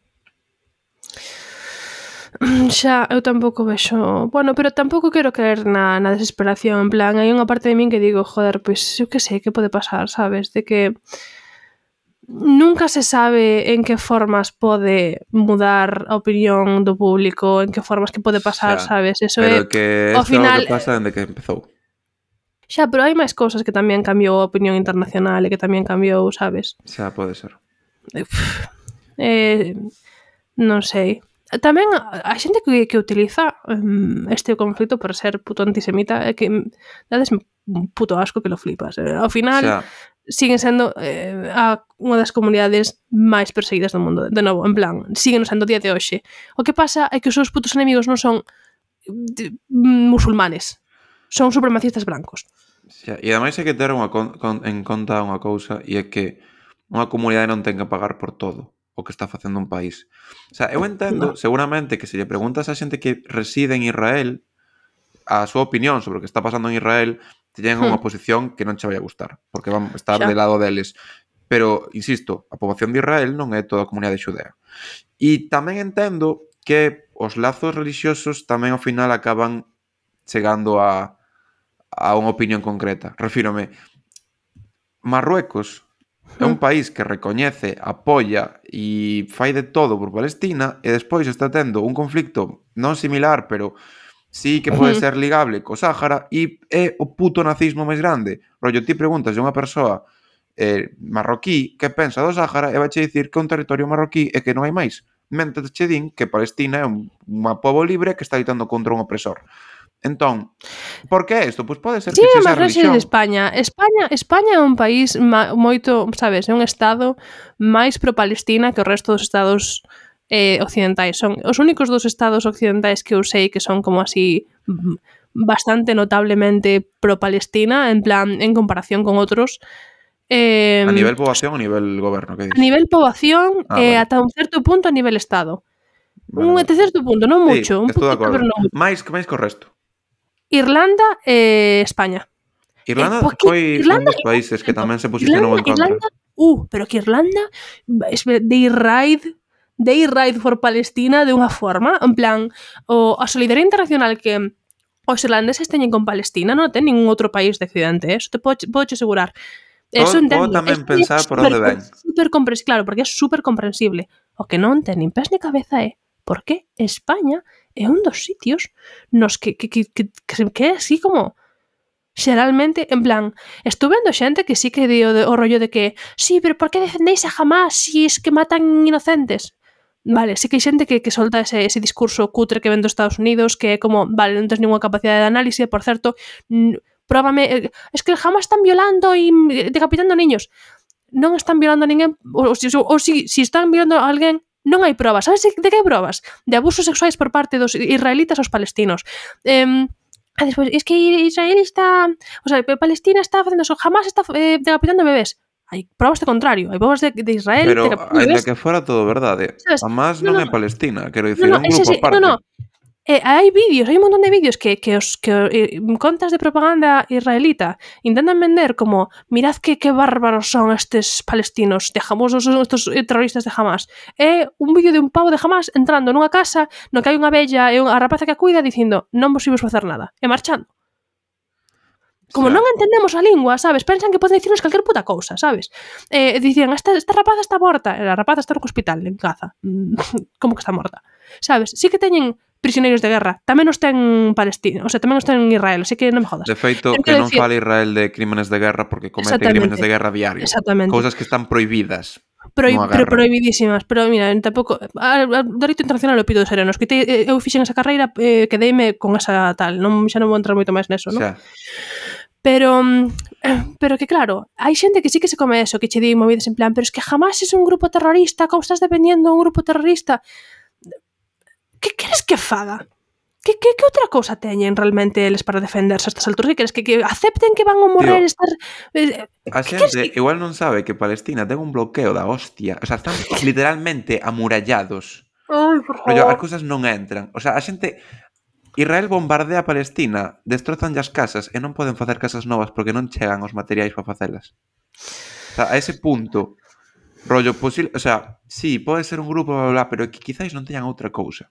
Xa, eu tampouco vexo... Bueno, pero tampouco quero caer na desesperación. En plan, hai unha parte de min que digo, joder, pois eu que sei, que pode pasar, sabes? De que nunca se sabe en que formas pode mudar a opinión do público, en que formas que pode pasar, xa, sabes? Eso pero é... que ao final... que pasa dende que empezou. Xa, pero hai máis cousas que tamén cambiou a opinión internacional e que tamén cambiou, sabes? Xa, pode ser. Non sei... Tamén a xente que utiliza este conflito por ser puto antisemita é que dades un puto asco que lo flipas. Ao final siguen sendo unha das comunidades máis perseguidas do mundo. De novo, en plan, siguen sendo día de hoxe. O que pasa é que os seus putos enemigos non son musulmanes. Son supremacistas blancos. E ademais hai que ter en conta unha cousa, e é que unha comunidade non ten que pagar por todo o que está facendo un país. O sea, eu entendo, seguramente, que se lle preguntas a xente que reside en Israel a súa opinión sobre o que está pasando en Israel, teñen unha posición que non che vai a gustar, porque van a estar Xa. de lado deles. Pero, insisto, a poboación de Israel non é toda a comunidade xudea. E tamén entendo que os lazos religiosos tamén ao final acaban chegando a unha opinión concreta. Refírome, Marruecos é un país que recoñece, apoia e fai de todo por Palestina e despois está tendo un conflicto non similar, pero sí que pode ser ligable co Sáhara e é o puto nazismo máis grande. Rollo, ti preguntas a unha persoa marroquí que pensa do Sáhara e vai che dicir que é un territorio marroquí e que non hai máis. Mentre che din que Palestina é unha pobo libre que está lutando contra un opresor. Entón, por que isto? Pois pode ser Sí, que che mas sea rexes religión. de España. España é un país moito, sabes, é un estado máis pro-Palestina que o resto dos estados occidentais. Son os únicos dos estados occidentais que eu sei que son como así bastante notablemente pro-Palestina, en plan, en comparación con outros. A nivel poboación ou a nivel goberno, que A dis? nivel poboación Vale. ata un certo punto a nivel estado. Vale. Até certo punto, non mucho, un estou de poquito, pero acordo. non mucho. máis que o resto. Irlanda e España. Irlanda porque foi un dos países que tamén se posicionou en contra. Pero que Irlanda they ride for Palestina de unha forma, en plan, a solidaridade internacional que os irlandeses teñen con Palestina non ten ningún outro país de Occidente, eso te podo asegurar. Eso Podo tamén pensar por onde ven. Claro, porque é super comprensible. O que non ten nin pés ni cabeza é por que España é un dos sitios nos que é así como xeralmente, en plan, estou vendo xente que sí que dio o rollo de que sí, pero por que defendéis a Hamas si es que matan inocentes? Vale, sí que hai xente que solta ese discurso cutre que ven dos Estados Unidos que é como, vale, non tens ninguna capacidade de análise, por certo, próbame, es que jamás están violando e decapitando niños. Non están violando a ninguén, ou si están violando a alguén, non hai probas. Sabes de que hai probas? De abusos sexuais por parte dos israelitas aos palestinos. Despois, es que Israel está... O sea, Palestina está facendo eso, jamás está decapitando bebés. Hai probas de contrario, hai probas de Israel Pero, decapitando bebés. ainda que fora todo verdade, Hamas non é Palestina, quero dicir, é un eso grupo sí, aparte. hai vídeos, hai un montón de vídeos que contas de propaganda israelita intentan vender como mirad que bárbaros son estes palestinos de Hamas, estos terroristas de Hamas. É un vídeo de un pavo de Hamas entrando nunha casa no que hai unha vella e a rapaza que a cuida dicindo non vos imos facer nada e marchando. Como non entendemos a lingua, sabes? Pensan que poden dicirnos calquer puta cousa, sabes? Dicían, esta rapaza está morta. A rapaza está no hospital, en Gaza. Como que está morta? Sabes? Sí que teñen prisioneiros de guerra. Tamén os ten Palestina, o sea, tamén os ten Israel, así que non me jodas. De feito, que non fala Israel de crímenes de guerra porque comete crímenes de guerra diario. Cousas que están prohibidas. Prohibidísimas, pero mira, tampouco o dereito internacional o pido de serenos, que eu fixen esa carreira, quedeime con esa tal, xa non vou entrar moito máis neso, non? Xa. Pero que claro, hai xente que sí que se come eso, que che di movidas en plan, pero es que jamás es un grupo terrorista, como estás defendiendo un grupo terrorista. Que queres que faga? Que outra cousa teñen realmente eles para defenderse a estas alturas? Que queres que acepten que van a morrer? A xente igual non sabe que Palestina ten un bloqueo da hostia. O sea, están literalmente amurallados. Ai, por favor. As cousas non entran. O sea, a xente... Israel bombardea a Palestina, destrozan as casas e non poden facer casas novas porque non chegan os materiais para facelas. O sea, a ese punto, rollo posible... O sea, sí, pode ser un grupo, bla, bla, bla, pero que quizáis non teñan outra cousa.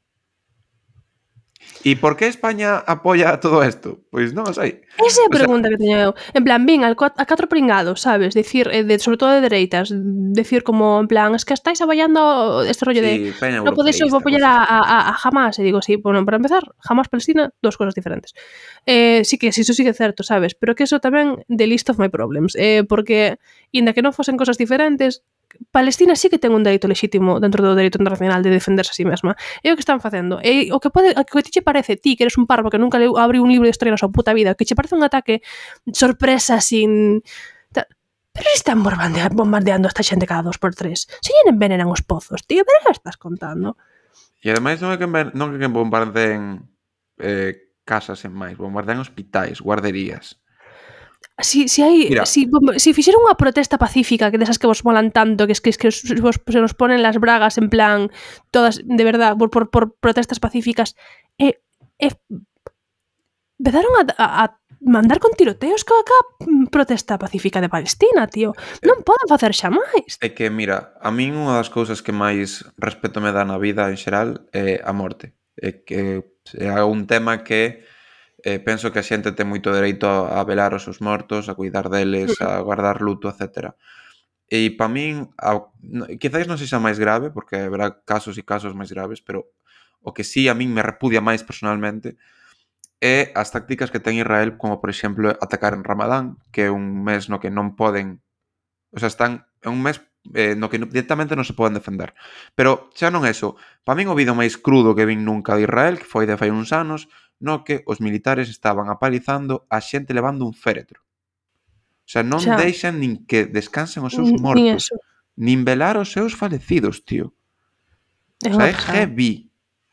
E por que España apoia todo isto? Pois non o sei. Esa é a pregunta que teño eu. En plan, vin a catro pringados, sabes? Decir, sobre todo de dereitas, decir como, en plan, es que estáis apoiando este rollo de non podes apoiar a Hamas. E digo, sí, bueno, para empezar, Hamas, Palestina, dos cosas diferentes. Sí que, sí, eso sí que é certo, sabes? Pero que eso tamén the list of my problems. Porque, inda que non fosen cosas diferentes, Palestina sí que ten un dereito lexítimo dentro do dereito internacional de defenderse a sí mesma. É o que están facendo. E o que ti che parece, ti que eres un parvo que nunca abriu un libro de historia na súa puta vida, que che parece un ataque sorpresa sin... Pero están bombardeando a esta xente cada 2x3. Se lle envenenan os pozos, tío, pero que estás contando? E ademais non é que bombardeen casas en máis, bombardean hospitais, guarderías. Si fixeron unha protesta pacífica, que desas que vos molan tanto, que se nos ponen las bragas en plan, todas, de verdad, por protestas pacíficas, empezaron a mandar con tiroteos que acá protesta pacífica de Palestina, tío. Non poden facer xa máis. É que, mira, a min unha das cousas que máis respeto me dá na vida en xeral é a morte. É que é un tema que penso que a xente ten moito dereito a velar os seus mortos, a cuidar deles, a guardar luto, etc. E para min, quizáis non sexa máis grave, porque haberá casos e casos máis graves, pero o que sí a min me repudia máis personalmente é as tácticas que ten Israel, como por exemplo atacar en Ramadán, que é un mes no que non poden, o sea, é un mes no que directamente non se poden defender. Pero xa non eso, para min o vídeo máis crudo que vin nunca de Israel, que foi de fai uns anos, no que os militares estaban apalizando a xente levando un féretro. O sea, non deixan nin que descansen os seus mortos, nin velar os seus falecidos, tío. O sea, é heavy.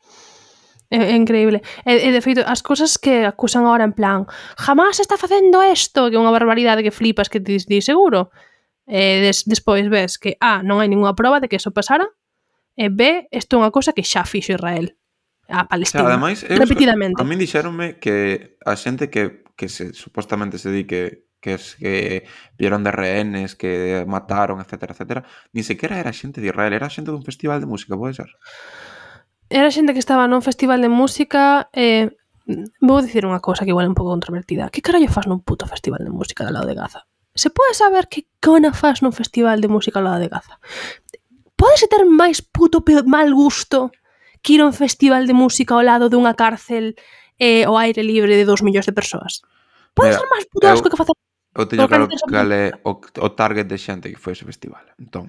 É increíble. E de feito, as cousas que acusan agora en plan jamás está facendo isto, que é unha barbaridade que flipas, que ti seguro. Despois ves que non hai ninguna prova de que eso pasara, e B, isto é unha cousa que xa fixo Israel a Palestina, ademais, repetidamente. A min dixéronme que a xente que supostamente se di que vieron de rehenes, que mataron, etcétera, etcétera, ni sequera era xente de Israel, era xente dun festival de música, pode ser? Era xente que estaba nun festival de música. Vou dicir unha cousa que igual é un pouco controvertida. Que carallo faz nun puto festival de música do lado de Gaza? Se pode saber que cona faz nun festival de música ao lado de Gaza? Pódese ter máis puto mal gusto que ir a un festival de música ao lado dunha cárcel ao aire libre de 2 millóns de persoas? Pode ser máis puto asco que facer... Eu teño claro cal é o target de xente que foi ese festival. Entón,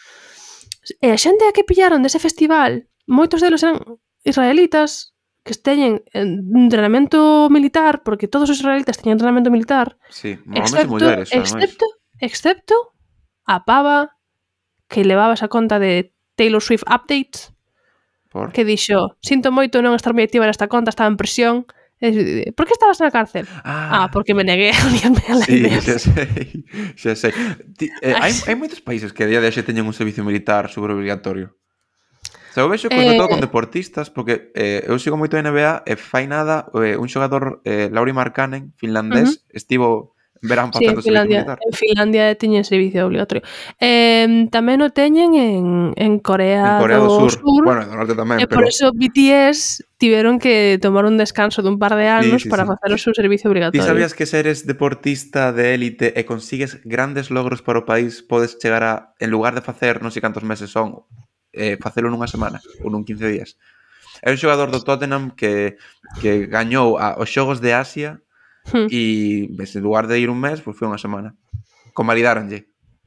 a xente que pillaron dese festival, moitos deles eran israelitas que teñen entrenamento militar, porque todos os israelitas teñen entrenamento militar. Sí, mulleres, excepto a pava que levaba esa conta de Taylor Swift Updates, que dixo, sinto moito non estar moi activa nesta conta, estaba en prisión. Por que estabas na cárcel? Porque me negué a unirme a la idea. Sí, xa sei. Hai moitos países que a día de hoxe teñen un servicio militar super obligatorio. O sea, eu vexo sobre todo con deportistas, porque eu sigo moito a NBA e fai nada un xogador, Lauri Markkanen, finlandés, estivo en verán facendo servicio militar. En Finlandia teñen servicio obligatorio. Tamén o teñen en Corea do Sur. Bueno, do Norte tamén. E por eso BTS tiveron que tomar un descanso dun par de anos para facer o seu servicio obligatorio. Ti sabías que se eres deportista de élite e consigues grandes logros para o país, podes chegar a, en lugar de facer non sei cantos meses son, facelo nunha semana ou nun 15 días. É un xogador do Tottenham que gañou os Xogos de Asia e en lugar de ir un mes, pois foi unha semana. Convalidáronlle.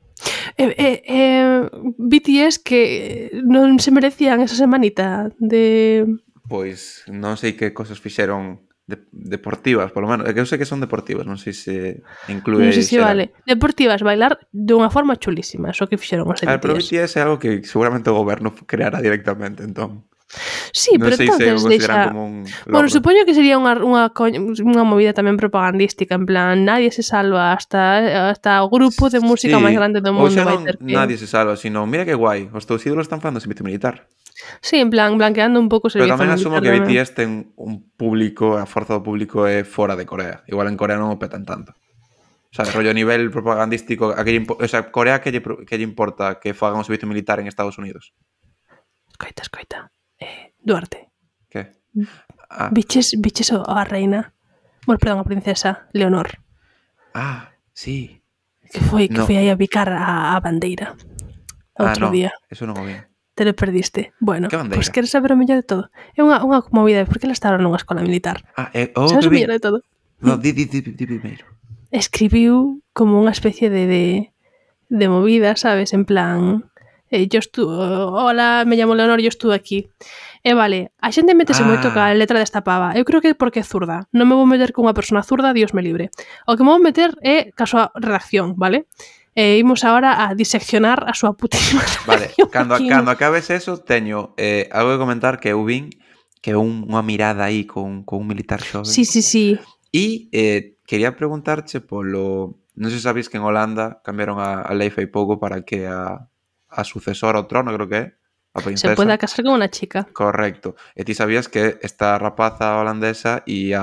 BTS que non se merecían esa semanita de... Pois non sei que cosas fixeron deportivas, polo menos. É que eu sei que son deportivas, non sei se inclúe... Non sei se vale. Deportivas, bailar dunha forma chulísima, eso que fixeron os BTS. Pero BTS é algo que seguramente o goberno creará directamente, entón... Sí, pero entonces deixa... Bueno, supoño que sería unha movida tamén propagandística, en plan, nadie se salva, hasta o grupo de música máis grande do mundo vai ter que... Nadie se salva, sino, mira que guai, os teus ídolos están falando servicio militar. Sí, en plan, blanqueando un pouco o servicio militar. Pero tamén asumo que BTS ten un público, a forza do público é fora de Corea. Igual en Corea non o petan tanto. O sea, rollo a nivel propagandístico, o sea, Corea que lle importa que fagan o servicio militar en Estados Unidos? Escoita. Duarte. Que? Biches a reina. Bueno, perdón, a princesa Leonor. Sí. Que foi aí a picar a bandeira. Outro día. Eso non o vi. Te lo perdiste. Bueno, pois queres saber o mellor de todo. É unha movida, porque ela estaba nunha escola militar. Sabes o mellor de todo? No, di primeiro. Escribiu como unha especie de movida, sabes? En plan... hola, me llamo Leonor, yo estuve aquí. Vale, a xente métese moito ca letra desta pava. Eu creo que é porque é zurda. Non me vou meter con unha persona zurda, Dios me libre. O que me vou meter é ca súa redacción, vale? Imos agora a diseccionar a súa putísima redacción. Vale, cando acabes eso, teño algo que comentar que eu vin, que é unha mirada aí con un militar xoven. Sí. E quería preguntarche polo... Non sei se sabéis que en Holanda cambiaron a lei fai pouco para que a sucesora ao trono, creo que é, a princesa. Se puede casar con unha chica. Correcto. E ti sabías que esta rapaza holandesa ia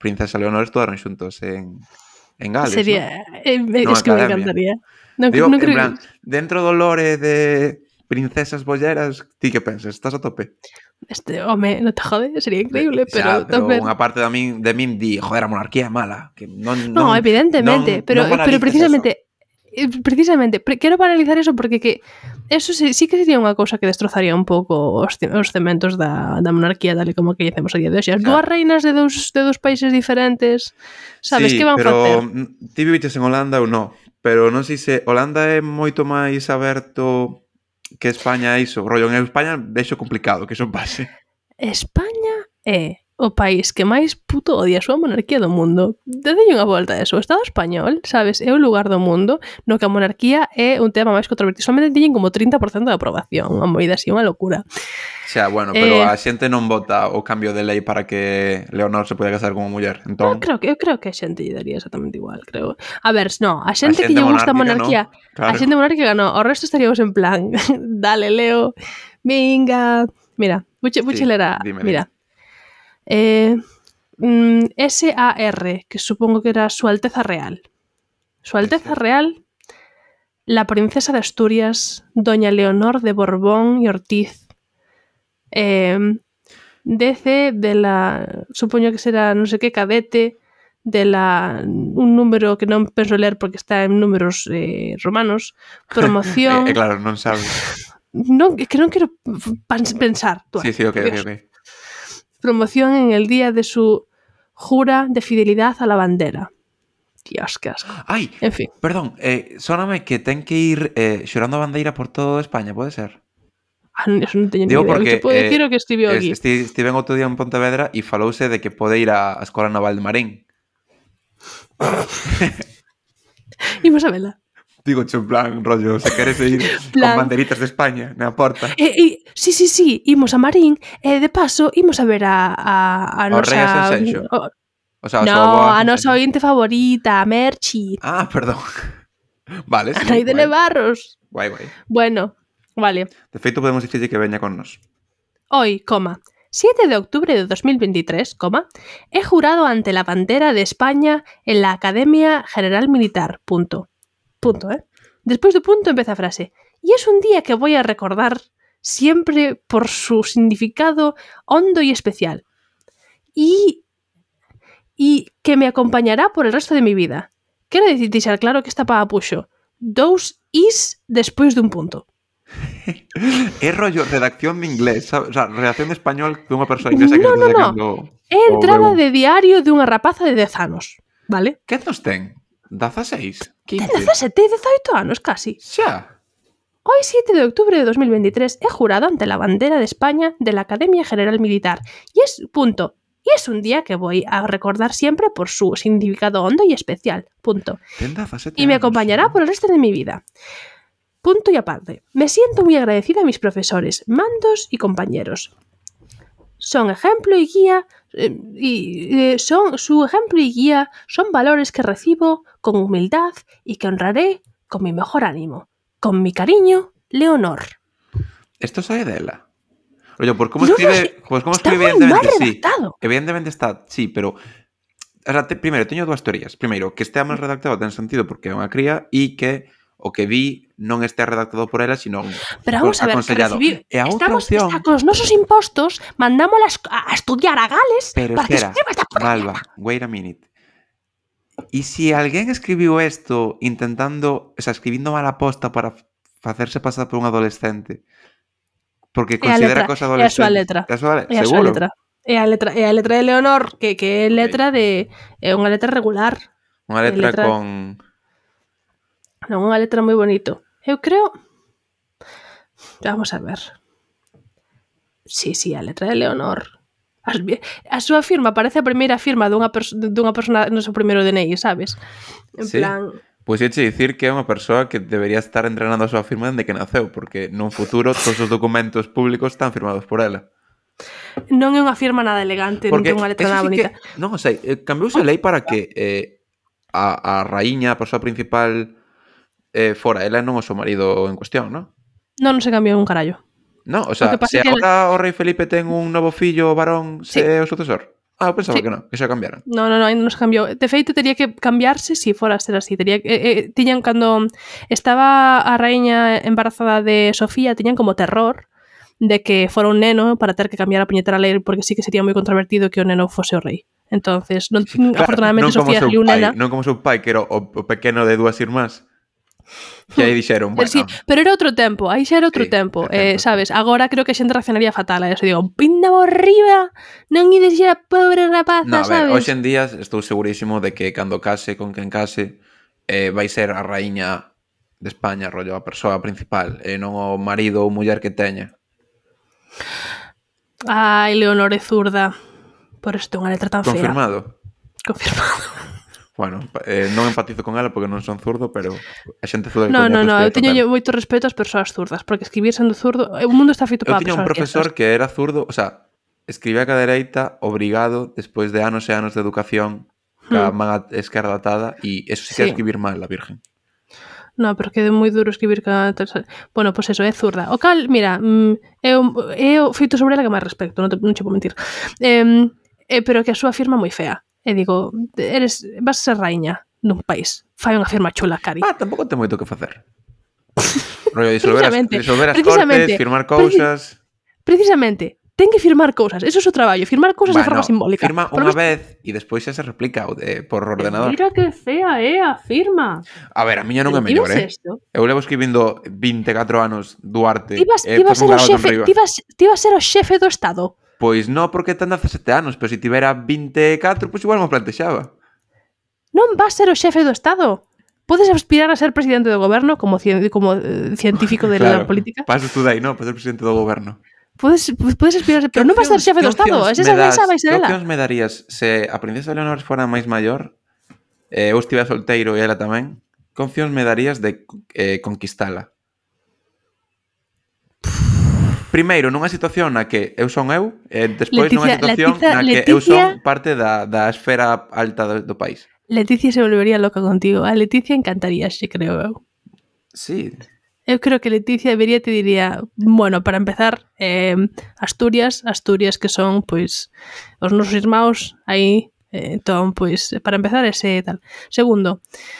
Princesa Leonor estudaron xuntos en Gales, Sería... ¿no? es que me Academia. encantaría. No, Digo, no en creo... plan, dentro do lore de princesas bolleras, ti que pensas? Estás a tope? Home, no te jode, sería increíble, pero... Pero tamén... unha parte de min di, joder, a monarquía é mala, que No, evidentemente, pero precisamente... Quero paralizar eso porque que eso sí que sería unha cousa que destrozaría un pouco os cementos da monarquía tal e como que dicemos a día de hoxe. As dúas reinas de dous países diferentes, sabes, sí, que van pero facer? ti viviches en Holanda ou non? Pero non sei se Holanda é moito máis aberto que España é iso. Rollo, en España vexo complicado que eso pase. España é o país que máis puto odia a súa monarquía do mundo. Dedelle unha volta a eso. O Estado español, sabes, é o lugar do mundo no que a monarquía é un tema máis controvertido. Solamente teñen como 30% de aprobación. Unha movida así, unha locura. Xa, bueno, pero a xente non vota o cambio de lei para que Leonor se poida casar como muller. Entón, Eu creo que a xente lle daría exactamente igual, creo. A ver, no, a xente que lle gusta a monarquía, no, claro. a xente monárquica no, o resto estaríamos en plan, dale, Leo, venga. Mira, buche lera, mira. SAR, que supongo que era Su Alteza Real. Su Alteza Real, la princesa de Asturias, doña Leonor de Borbón y Ortiz. DC de la... Supoño que será non sei que cadete de la... Un número que non penso ler porque está en números romanos. Promoción... claro, non sabes. Non, que non quero pensar. Sí, ok. Promoción en el día de su jura de fidelidad a la bandera. Dios, qué asco. Ai, en fin. Perdón, sóname que ten que ir xorando a bandeira por toda España, pode ser? Eso non teño ni Digo idea. porque Te podo decir o que escribiu aquí. Estiven outro día en Pontevedra e falouse de que pode ir á Escola Naval de Marín. Imos a vela. Digo, en plan, rollo, se queres ir con banderitas de España na porta. Sí, imos a Marín e de paso imos a ver a nosa... O sea, no, a nosa ointe favorita, a Merchi. Ah, perdón. Vale, sí. A Nai de Nevarros. Guai. Bueno, vale. De feito, podemos dicirlle que veña con nos. Hoy, 7 de octubre de 2023, he jurado ante la bandera de España en la Academia General Militar. Punto, Después de punto empieza a frase. Y es un día que voy a recordar siempre por su significado hondo y especial. Y que me acompañará por el resto de mi vida. Quero dicir, claro que está para puxo. 2 is despois dun punto. É rollo redacción de inglés, sabes? O sea, redacción de español dunha persoa inglesa que está sacando... É entrada de diario dunha rapaza de 10 anos, vale? Que anos ten? 16? 15? Ten 17, 18 anos, casi. Xa. Hoy, 7 de octubre de 2023, he jurado ante la bandera de España de la Academia General Militar. Y es un día que voy a recordar siempre por su significado hondo y especial. Y me acompañará por el resto de mi vida. Punto y aparte. Me siento muy agradecida a mis profesores, mandos y compañeros. Son ejemplo y guía... su ejemplo y guía son valores que recibo con humildad y que honraré con mi mejor ánimo. Con mi cariño, Leonor. Esto sae dela. Oye, por cómo escribe... Pues cómo escribe, evidentemente, sí. Evidentemente está... Sí, pero... O sea, primeiro, teño dúas teorías. Primeiro, que estea mal redactado ten sentido porque é unha cría e que o que vi non estea redactado por ela, sino pero vamos a ver, aconsellado. E a outra opción... Está cos nosos impostos, mandámola a estudiar a Gales pero para espera, que escriba esta porquería. Malva, wait a minute. E se alguén escribiu isto intentando, o sea, escribindo mala posta para facerse pasar por un adolescente, porque considera cosa adolescente. É a súa letra. Seguro? É a letra de Leonor, que é letra de... É unha letra regular. Unha letra con... Non, unha letra moi bonito. Eu creo... Vamos a ver. Sí, a letra de Leonor. A súa firma parece a primeira firma dunha persona no seu primeiro DNI, sabes? En plan... Pois é dicir que é unha persoa que debería estar entrenando a súa firma dende que naceu, porque nun futuro todos os documentos públicos están firmados por ela. Non é unha firma nada elegante, non ten unha letra nada bonita. Non o sei, cambiouse a lei para que a raíña, a persoa principal, fora ela non o seu marido en cuestión, non? Non se cambiou un carallo. Non, o sea, se agora o rei Felipe ten un novo fillo varón, se é o sucesor. Ah, eu pensaba Sí. que non, que xa cambiaran. No, ainda non se cambiou. De feito, teria que cambiarse se fora a ser así. Tiñan, cando estaba a raíña embarazada de Sofía, tiñan como terror de que fora un neno para ter que cambiar a puñetera lei, porque sí que sería moi controvertido que o neno fose o rei. Entonces, non, Sí, claro, afortunadamente non como Sofía seu saliu pai, nena. non como seu pai, que era o pequeno de 2 irmás. Que aí dixeron, bueno... Sí, pero era outro tempo, aí xa era outro Sí, tempo, é tempo. sabes? Agora creo que a xente reaccionaría fatal a eso, digo, pinda borriba, non ides xa pobre rapaza, No, a ver, sabes? hoxe en día estou segurísimo de que cando case con quen case vai ser a raíña de España, rollo, a persoa principal, e non o marido ou muller que teña. Ai, Leonor é zurda. Por eso ten unha letra tan Confirmado? fea. Confirmado. Bueno, non empatizo con ela porque non son zurdo, pero a xente zurda que No, coñezo eu teño moito respeto ás persoas zurdas, porque escribir sendo zurdo, o mundo está feito Eu para tiña un persoas profesor diestras. que era zurdo, o sea, escribía ca dereita obrigado despois de anos e anos de educación ca man esquerda atada e eso sí que é escribir mal, a virgen. No, pero que é moi duro escribir bueno, pois eso, é zurda. O cal, mira, é o feito sobre ela que máis respecto, non che vou mentir. Pero que a súa firma é moi fea. E digo, vas a ser raíña dun país. Fai unha firma chula, Cari. Tampouco ten moito que facer. Rollo, disolver as cortes, firmar cousas... Precisamente, ten que firmar cousas. Eso é o traballo, firmar cousas de forma simbólica. Firma unha vez e despois xa se replica por ordenador. Mira que fea é a firma. A ver, a miña non é mellor, Eu levo escribindo 24 anos Duarte. Ti vas ser o xefe do Estado. Pois non, porque ten 17 anos, pero se tivera 24, pois igual me plantexaba. Non vas ser o xefe do Estado. Podes aspirar a ser presidente do goberno como científico de la política. Paso estudei, non? Para ser presidente do goberno. Podes aspirar, pero non vas ser xefe do Estado. Esa vai ser ela. Que opcións me darías se a princesa Leonor fora máis maior, eu estivera solteiro e ela tamén? Que opcións me darías de conquistala? Primeiro, nunha situación na que eu son eu, e despois nunha situación na que eu son parte da esfera alta do país. Leticia se volvería loca contigo. A Leticia encantaríaxe, creo eu. Sí. Eu creo que Leticia debería te diría, bueno, para empezar, Asturias que son, pois, os nosos irmãos aí, entón, pois, para empezar ese tal. Segundo,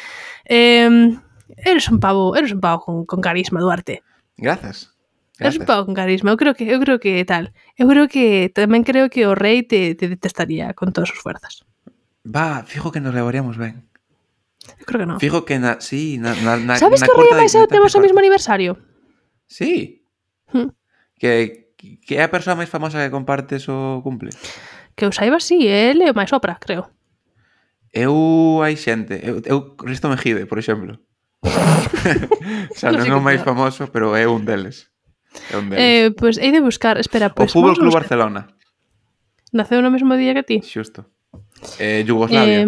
eres un pavo con carisma, Duarte. Gracias. Eres un pavo con carisma. Eu creo que tal. Eu creo que tamén creo que o rei te detestaría con todas as sus fuerzas. Fijo que nos levaríamos ben. Eu creo que non. Fijo que na sabes que o rei máis eu temos o mesmo aniversario? Sí. Que é a persoa máis famosa que comparte o cumple. Que eu saiba, sí, ele é o máis opra, creo. Hai xente. Eu Risto Mejide, por exemplo. O sea, non é o máis famoso, pero é un deles. Pois hei de buscar, espera, o Fútbol Club Barcelona. Naceu no mesmo día que ti? Xusto. Yugoslavia.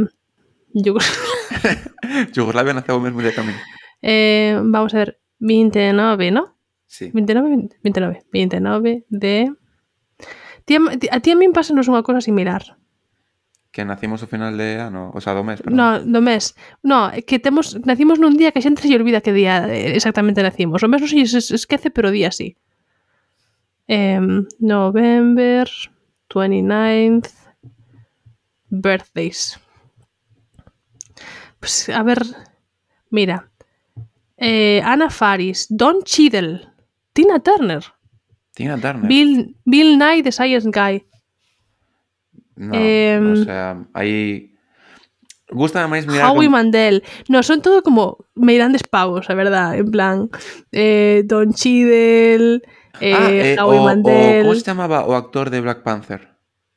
Yugoslavia naceu o mesmo día que a mí. Vamos a ver, 29, ¿no? Sí. 29 de... A ti a min pásanos unha cosa similar. Que nacimos ao final de ano, o sea, do mes, perdón. No, do mes. No, que nacimos nun día que a xente se lle olvida que día exactamente nacimos. O mes non se esquece, pero o día sí. November 29th birthdays. Pues, a ver, mira. Anna Faris, Don Cheadle, Tina Turner. Bill Nye, The Science Guy. No, o sea, aí... Gústame máis mirar... Howie Mandel. No, son todo como meirandes pavos, a verdad. En plan, Don Cheadle, Howie Mandel... Como se chamaba o actor de Black Panther?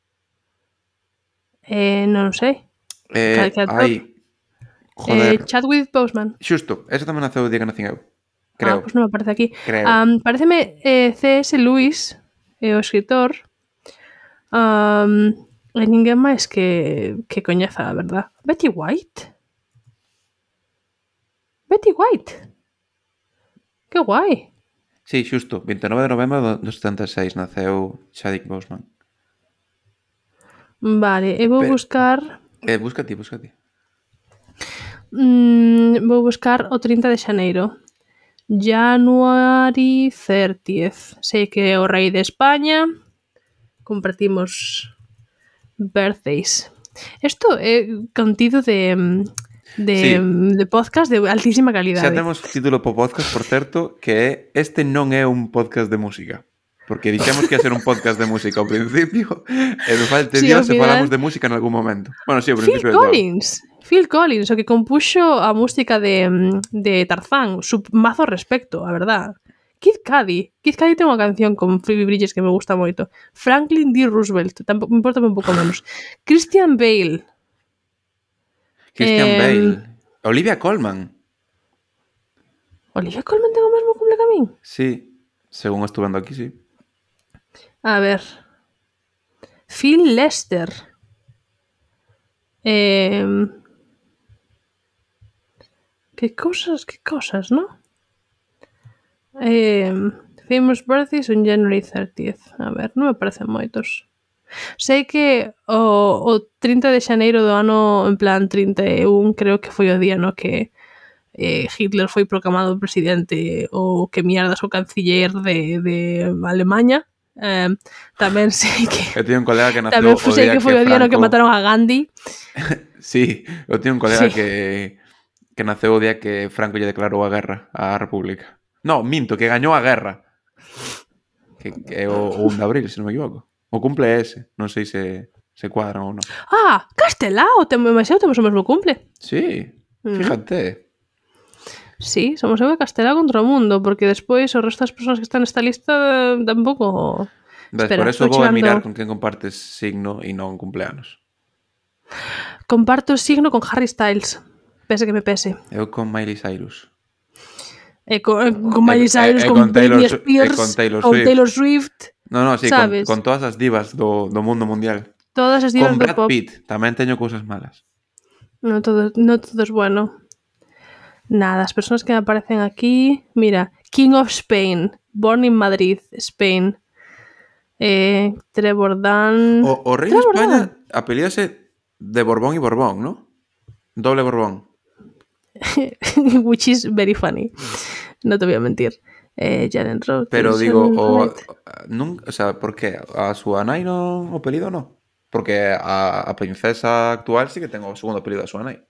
Non sei. Chadwick Boseman. Xusto, ese tamén naceu o día que nacín eu. Creo. Pois non me aparece aquí. Pareceme C.S. Lewis, o escritor... E ninguén máis que coñeza, a verdad. Betty White? Que guai. Sí, xusto, 29 de novembro do 76 naceu Chadwick Boseman. Vale, eu vou buscar... Busca ti. Vou buscar o 30 de xaneiro. January 30th. Sei que é o rei de España. Compartimos Birthdays. Isto é contido de podcast de altísima calidade. Xa temos título po podcast, por certo, que é este non é un podcast de música. Porque dixemos que ia ser un podcast de música ao principio e me falte Dios se falamos de música en algún momento. Bueno, sí, ao principio Phil Collins, o que compuxo a música de Tarzán, mazo respecto, a verdad. Kid Cudi ten unha canción con Phoebe Bridgers que me gusta moito. Franklin D. Roosevelt, tampouco me importa un pouco menos. Christian Bale. Olivia Colman. Olivia Colman ten o mesmo cumple que a min? Sí, según estuve vendo aquí, sí. A ver. Phil Lester. Que cosas, ¿no? Famous birthdays on January 30th. A ver, non me parecen moitos. Sei que o 30 de xaneiro do ano, en plan 31, creo que foi o día no que Hitler foi proclamado presidente ou que mierdas o canciller de Alemanha. Tamén sei que eu teño un colega que naceu tamén sei que foi o día no que mataron a Gandhi. Sí, eu teño un colega que naceu o día que Franco lle declarou a guerra á República. No, minto, que gañou a guerra. Que é o 1 de abril, se non me equivoco. O cumple é ese, non sei se cuadran ou non. Ah, Castelao, temos o mesmo cumple. Sí, fíjate. Sí, somos eu e Castelao contra o mundo, porque despois o resto das persoas que están nesta lista tampouco... Por eso vou a mirar con quen compartes signo e non cumpleanos. Comparto o signo con Harry Styles. Pese que me pese. Eu con Miley Cyrus. Con Miley Cyrus, con Britney Spears, con Taylor Swift. No, sí, con todas as divas do mundo mundial. Todas as divas do pop. Con Brad Pitt tamén teño cousas malas. No todo es bueno. Nada, as persoas que me aparecen aquí... Mira, King of Spain, Born in Madrid, Spain. Trevor Dunn... O rei de España apelídase de Borbón y Borbón, ¿no? Doble Borbón. Which is very funny. No te voy a mentir. Jaren Roth. Pero digo, o sea, por qué? A súa nai non o apelido non? Porque a princesa actual sí que ten o segundo apelido da súa nai.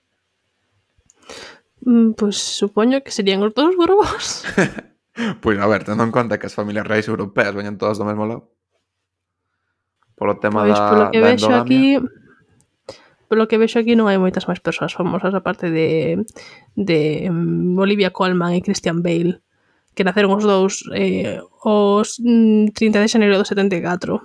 Pues supoño que serían os dous Borbóns. Pois a ver, tendo en conta que as familias reais europeas veñan todas do mesmo lado. Polo tema da endogamia. Polo que vexo aquí non hai moitas máis persoas famosas aparte de Olivia Colman e Christian Bale, que naceron os dous os 30 de xaneiro do 74.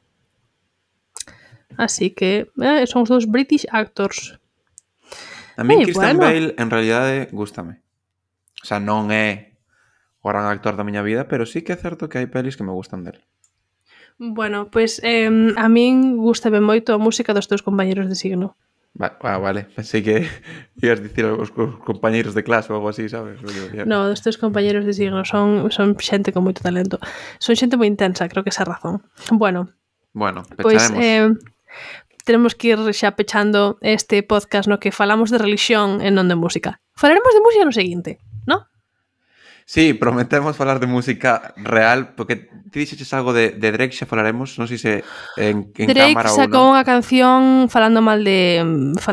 Así que son os dous British actors. A mí Christian Bale en realidade gústame. O sea, non é o gran actor da miña vida, pero sí que é certo que hai pelis que me gustan dele. Bueno, pois a min gústame moito a música dos teus compañeros de signo. Vale, pensei que ibas dicir os compañeros de clase ou algo así, sabes? No, dos teus compañeros de signo son xente con moito talento. Son xente moi intensa, creo que esa razón. Bueno, pecharemos. Tenemos que ir xa pechando este podcast no que falamos de religión e non de música. Falaremos de música no seguinte, ¿no? Sí, prometemos falar de música real, porque ti dixeches algo de Drake, xa falaremos, non sei se en Drake cámara ou non. Drake sacou unha canción falando mal de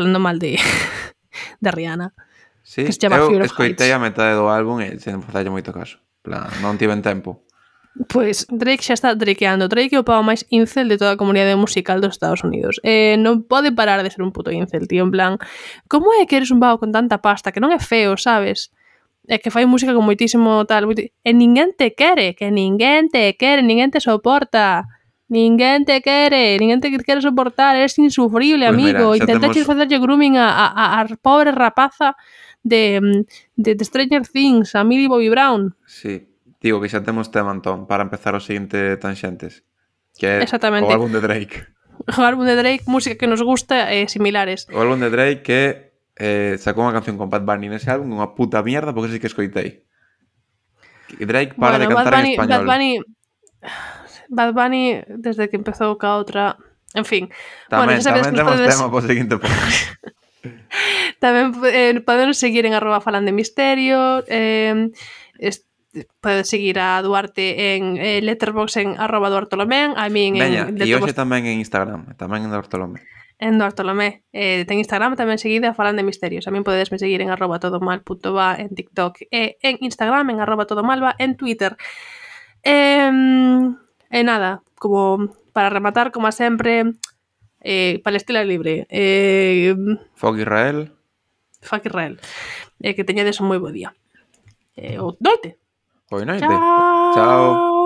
de Rihanna. Sí, que se chama eu Fear of escoitei Heights. a metade do álbum e sen facerlle moito caso. Plan, non tiven tempo. Pois Drake xa está drakeando. Drake é o pavo máis incel de toda a comunidade musical dos Estados Unidos. Non pode parar de ser un puto incel, tío. En plan, como é que eres un pavo con tanta pasta? Que non é feo, sabes? É que fai música con moitísimo tal. E ninguén te quere, ninguén te soporta. Ninguén te quere soportar. Eres insufrible, pues amigo. Intentaches facerlle grooming a pobre rapaza de Stranger Things, a Millie Bobby Brown. Sí. Digo que xa temos tema, Antón, para empezar o seguinte Tanxentes, que é o álbum de Drake. O álbum de Drake, música que nos gusta e similares. O álbum de Drake que sacou unha canción con Bad Bunny nese álbum, unha puta mierda, porque sí que escoitei. Drake para de cantar en español. Bad Bunny, desde que empezou ca outra... En fin. Tamén temos tema para o seguinte podcast. Tamén podemos seguir en @falandeMisterio. podes seguir a Duarte en Letterboxd en @duartolomén, a min Veña, en e hoxe Letterboxd tamén en Instagram, tamén en Bartolomé. en Duartolomé. Ten Instagram tamén seguida falan de misterios. A min podedesme seguir en @todomal.va en TikTok e en Instagram en @todomalva en Twitter. E nada, como para rematar, como sempre, Palestina libre. Fuck Israel. Fuck Israel. Que teñedes un moi bo día. Ou noite. Boa noite. Chao. Chao.